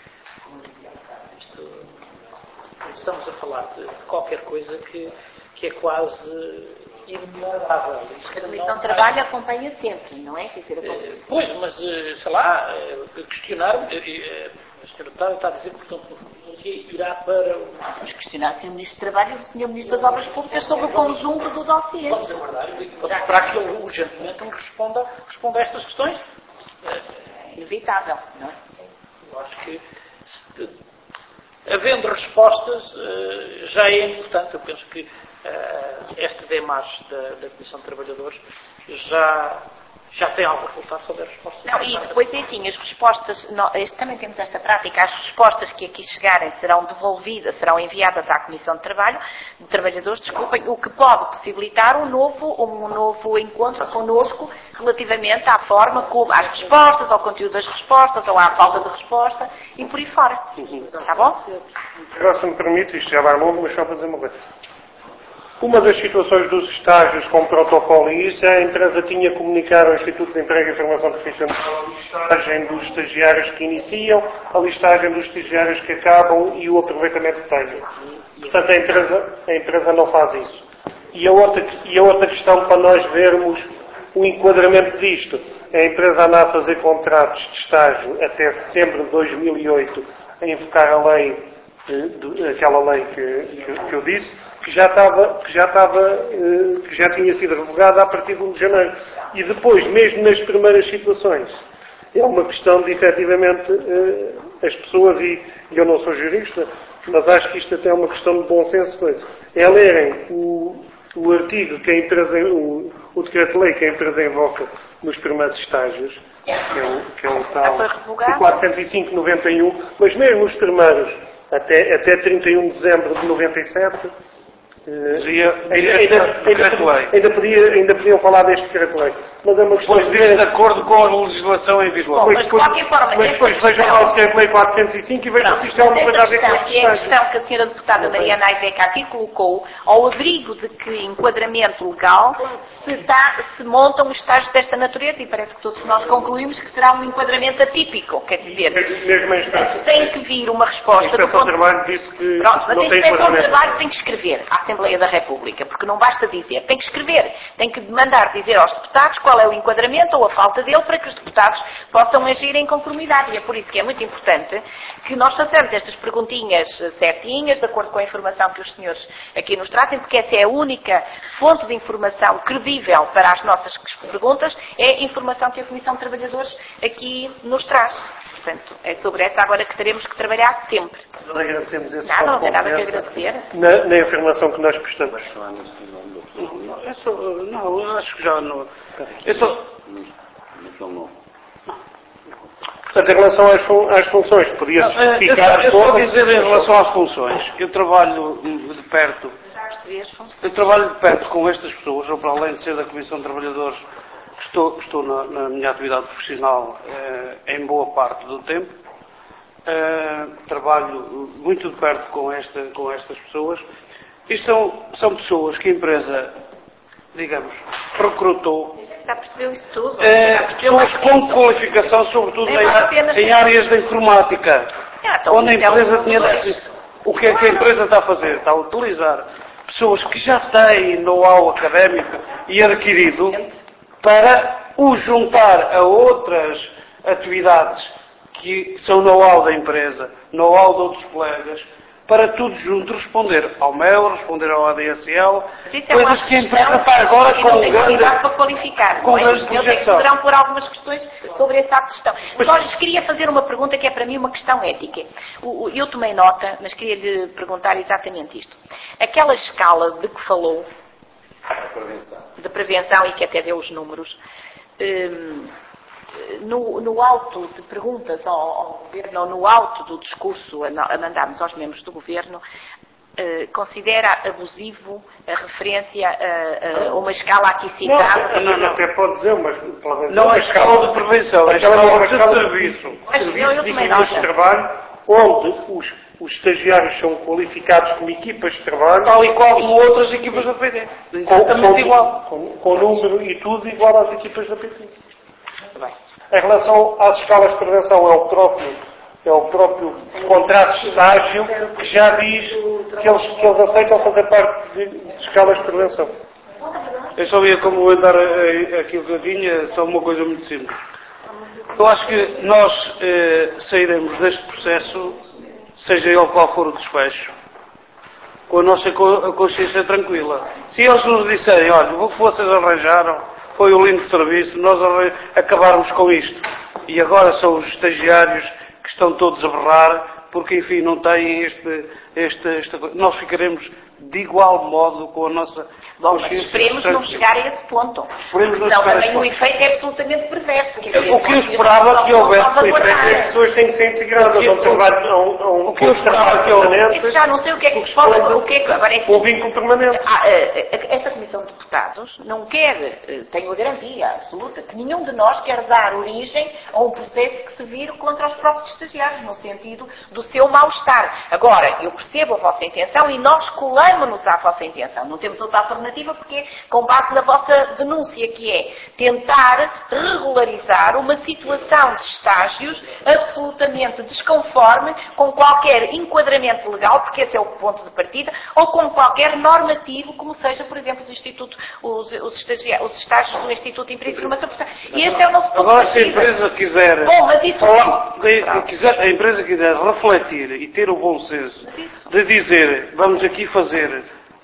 E: estamos a falar de qualquer coisa que é quase inevitável.
A: A Comissão de Trabalho acompanha sempre, não é? Quer dizer,
E: pois, mas, sei lá, questionar, a senhora deputada está a dizer que, portanto, o dossiê irá para o...
A: Vamos questionar o Sr. Ministro do Trabalho e o Sr. Ministro das Obras Públicas sobre o conjunto do dossiê.
E: Vamos aguardar e vamos esperar que ele urgentemente responda a estas questões.
A: Inevitável, não é?
E: Eu acho que, havendo respostas, já é importante. Eu penso que esta demarche da Comissão de Trabalhadores já tem algum resultado sobre as respostas.
A: Não, e depois, enfim, as respostas, também temos esta prática, as respostas que aqui chegarem serão devolvidas, serão enviadas à Comissão de Trabalhadores, desculpem, o que pode possibilitar um novo encontro connosco relativamente à forma como, às respostas, ao conteúdo das respostas, ou à falta de resposta, e por aí fora. Está bom?
B: Agora, se me permite, isto já vai longo, mas só para dizer uma coisa. Uma das situações dos estágios com protocolo e isso, a empresa tinha comunicado ao Instituto de Emprego e Formação Profissional a listagem dos estagiários que iniciam, a listagem dos estagiários que acabam e o aproveitamento que têm. Portanto, a empresa não faz isso. E a outra questão para nós vermos o enquadramento disto, a empresa anda a fazer contratos de estágio até setembro de 2008 a invocar a lei, aquela lei que eu disse, que já tinha sido revogada a partir de 1 de janeiro. E depois, mesmo nas primeiras situações, é uma questão de, efetivamente, as pessoas, e eu não sou jurista, mas acho que isto até é uma questão de bom senso, é lerem o artigo que a empresa, o decreto-lei que a empresa invoca nos primeiros estágios, que é o tal 405/91, mas mesmo os primeiros, até 31 de dezembro de 97, ainda podiam falar deste decreto-lei. Mas é uma questão
C: de acordo com a legislação em vigor.
A: Mas de qualquer forma,
B: mas depois vejam lá o decreto-lei 405 e vejam se isto é uma coisa a ver com
A: este é a questão que a senhora deputada Mariana Aiveca aqui colocou, ao abrigo de que enquadramento legal se montam os estágios desta natureza, e parece que todos nós concluímos que será um enquadramento atípico, quer dizer, tem que vir uma resposta
B: do ponto de trabalho disse que
A: pronto, mas
B: não
A: a
B: tem
A: Inspeção de Trabalho tem que escrever à Assembleia da República, porque não basta dizer, tem que escrever, tem que mandar dizer aos deputados qual é o enquadramento ou a falta dele para que os deputados possam agir em conformidade. E é por isso que é muito importante que nós façamos estas perguntinhas certinhas, de acordo com a informação que os senhores aqui nos trazem, porque essa é a única fonte de informação credível para as nossas perguntas, é a informação que a Comissão de Trabalhadores aqui nos traz. Portanto, é sobre essa agora que teremos que trabalhar sempre.
B: Nós agradecemos esse
A: Nada, não tem nada que agradecer.
B: Na informação que nós prestamos.
C: Não, acho que já não.
B: Portanto, em relação às funções, podia especificar...
C: Eu só dizer em relação às funções. Eu trabalho de perto com estas pessoas, ou para além de ser da Comissão de Trabalhadores, estou na minha atividade profissional em boa parte do tempo. Trabalho muito de perto com estas pessoas. E são pessoas que a empresa, digamos, recrutou.
A: Já percebeu isso tudo?
C: Pessoas com qualificação, sobretudo em áreas da informática. Onde a empresa tinha... O que é que a empresa está a fazer? Está a utilizar pessoas que já têm know-how académico e adquirido para o juntar a outras atividades que são know-how da empresa, know-how de outros colegas, para tudo junto responder ao MEL, responder ao ADSL, coisas que a empresa faz agora com grande projeção.
A: Poderão pôr algumas questões sobre essa questão. Só lhes queria fazer uma pergunta que é para mim uma questão ética. Eu tomei nota, mas queria lhe perguntar exatamente isto. Aquela escala de que falou, de prevenção e que até deu os números. No alto de perguntas ao Governo, ou no alto do discurso a mandarmos aos membros do Governo, considera abusivo a referência a uma escala aqui citada?
B: Não, até pode dizer, mas
C: não é escala de prevenção, é escala de serviço.
B: Serviço de equipas de trabalho, onde os estagiários são qualificados como equipas de trabalho.
C: Tal e qual como outras equipas da PT. Exatamente igual.
B: Com número e tudo igual às equipas da PT. Em relação às escalas de prevenção, é o próprio contrato de estágio que já diz que eles aceitam fazer parte de escalas de prevenção.
C: Eu só ia complementar aquilo que eu tinha, só uma coisa muito simples. Eu acho que nós sairemos deste processo, seja ele qual for o desfecho, com a nossa consciência tranquila. Se eles nos disserem, olha, o que vocês arranjaram foi um lindo serviço, nós acabarmos com isto. E agora são os estagiários que estão todos a berrar, porque enfim não têm esta coisa. Nós ficaremos de igual modo com a nossa
A: consciência. Mas esperemos não chegar a esse ponto. Senão também o efeito é absolutamente perverso.
C: O que eu esperava que houvesse
B: as pessoas têm que ser integradas ao trabalho, o que eu esperava que houvesse.
A: Isso já não sei o que é que pode. Agora é
B: o vínculo permanente.
A: Esta Comissão de Deputados não quer, tenho a garantia absoluta, que nenhum de nós quer dar origem a um processo que se vire contra os próprios estagiários, no sentido do seu mal-estar. Agora, eu percebo a vossa intenção e nós colamos-nos à vossa intenção. Não temos outra alternativa porque é com base na vossa denúncia, que é tentar regularizar uma situação de estágios absolutamente desconforme com qualquer enquadramento legal, porque esse é o ponto de partida, ou com qualquer normativo, como seja, por exemplo, os estágios do Instituto de Emprego e Formação Profissional. E este é o nosso ponto
C: agora,
A: de partida.
C: se a empresa quiser,
A: bom, mas isso
C: a empresa quiser refletir e ter o bom senso de dizer, vamos aqui fazer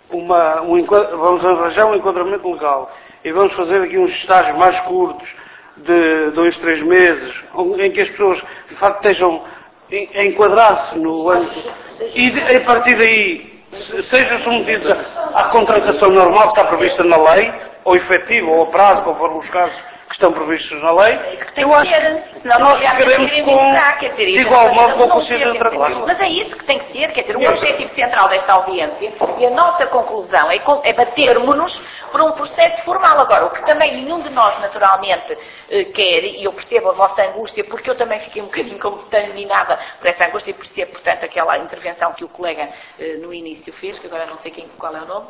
C: vamos arranjar um enquadramento legal e vamos fazer aqui uns estágios mais curtos de 2, 3 meses, em que as pessoas de facto estejam a enquadrar-se no âmbito e a partir daí sejam submetidos à contratação normal que está prevista na lei, ou efetivo, ou a prazo, conforme os casos que estão previstos na lei.
A: Eu acho que nós
C: ficaremos de igual modo com a consciência tranquila.
A: Mas é isso que tem que ser, quer dizer, o objetivo central desta audiência e a nossa conclusão é batermos-nos por um processo formal. Agora, o que também nenhum de nós naturalmente quer, e eu percebo a vossa angústia, porque eu também fiquei um bocadinho contaminada por essa angústia e percebo, portanto, aquela intervenção que o colega no início fez, que agora não sei qual é o nome.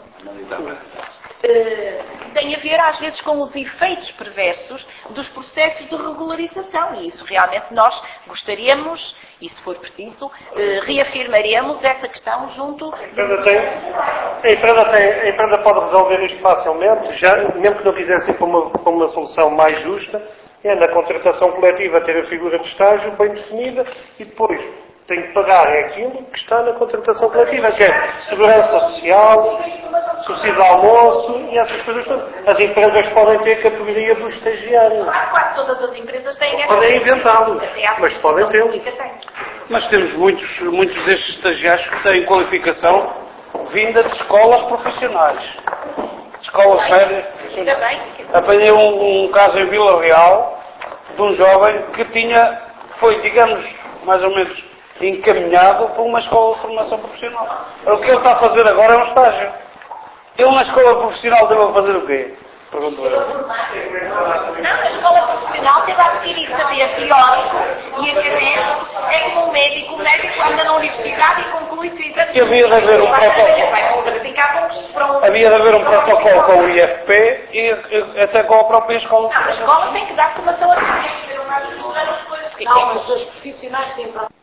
A: Tem a ver às vezes com os efeitos perversos dos processos de regularização, e isso realmente nós gostaríamos, e se for preciso, reafirmaremos essa questão junto...
B: A empresa pode resolver isto facilmente, mesmo que não quisessem para uma solução mais justa, é na contratação coletiva ter a figura de estágio bem definida e depois tem que pagar aquilo que está na contratação coletiva, que é segurança social, subsídio de almoço e essas coisas todas. As empresas podem ter categoria dos estagiários.
A: Quase todas as empresas têm
B: podem inventá-los, mas podem ter.
C: Mas temos muitos destes estagiários que têm qualificação vinda de escolas profissionais. Escolas sérias. Apanhei um caso em Vila Real de um jovem que foi, digamos, mais ou menos encaminhado por uma escola de formação profissional. O que ele está a fazer agora é um estágio. Ele na escola profissional deve fazer o quê? Pergunto eu.
A: Não, a escola profissional teve a adquirir saber teórico e académico. É como um médico. O médico anda na universidade e conclui seu exame.
C: Havia de haver um protocolo. Havia de haver um protocolo com o IFP e até com a própria escola.
A: Não, a escola tem que dar formação académica.
F: Não, mas os profissionais têm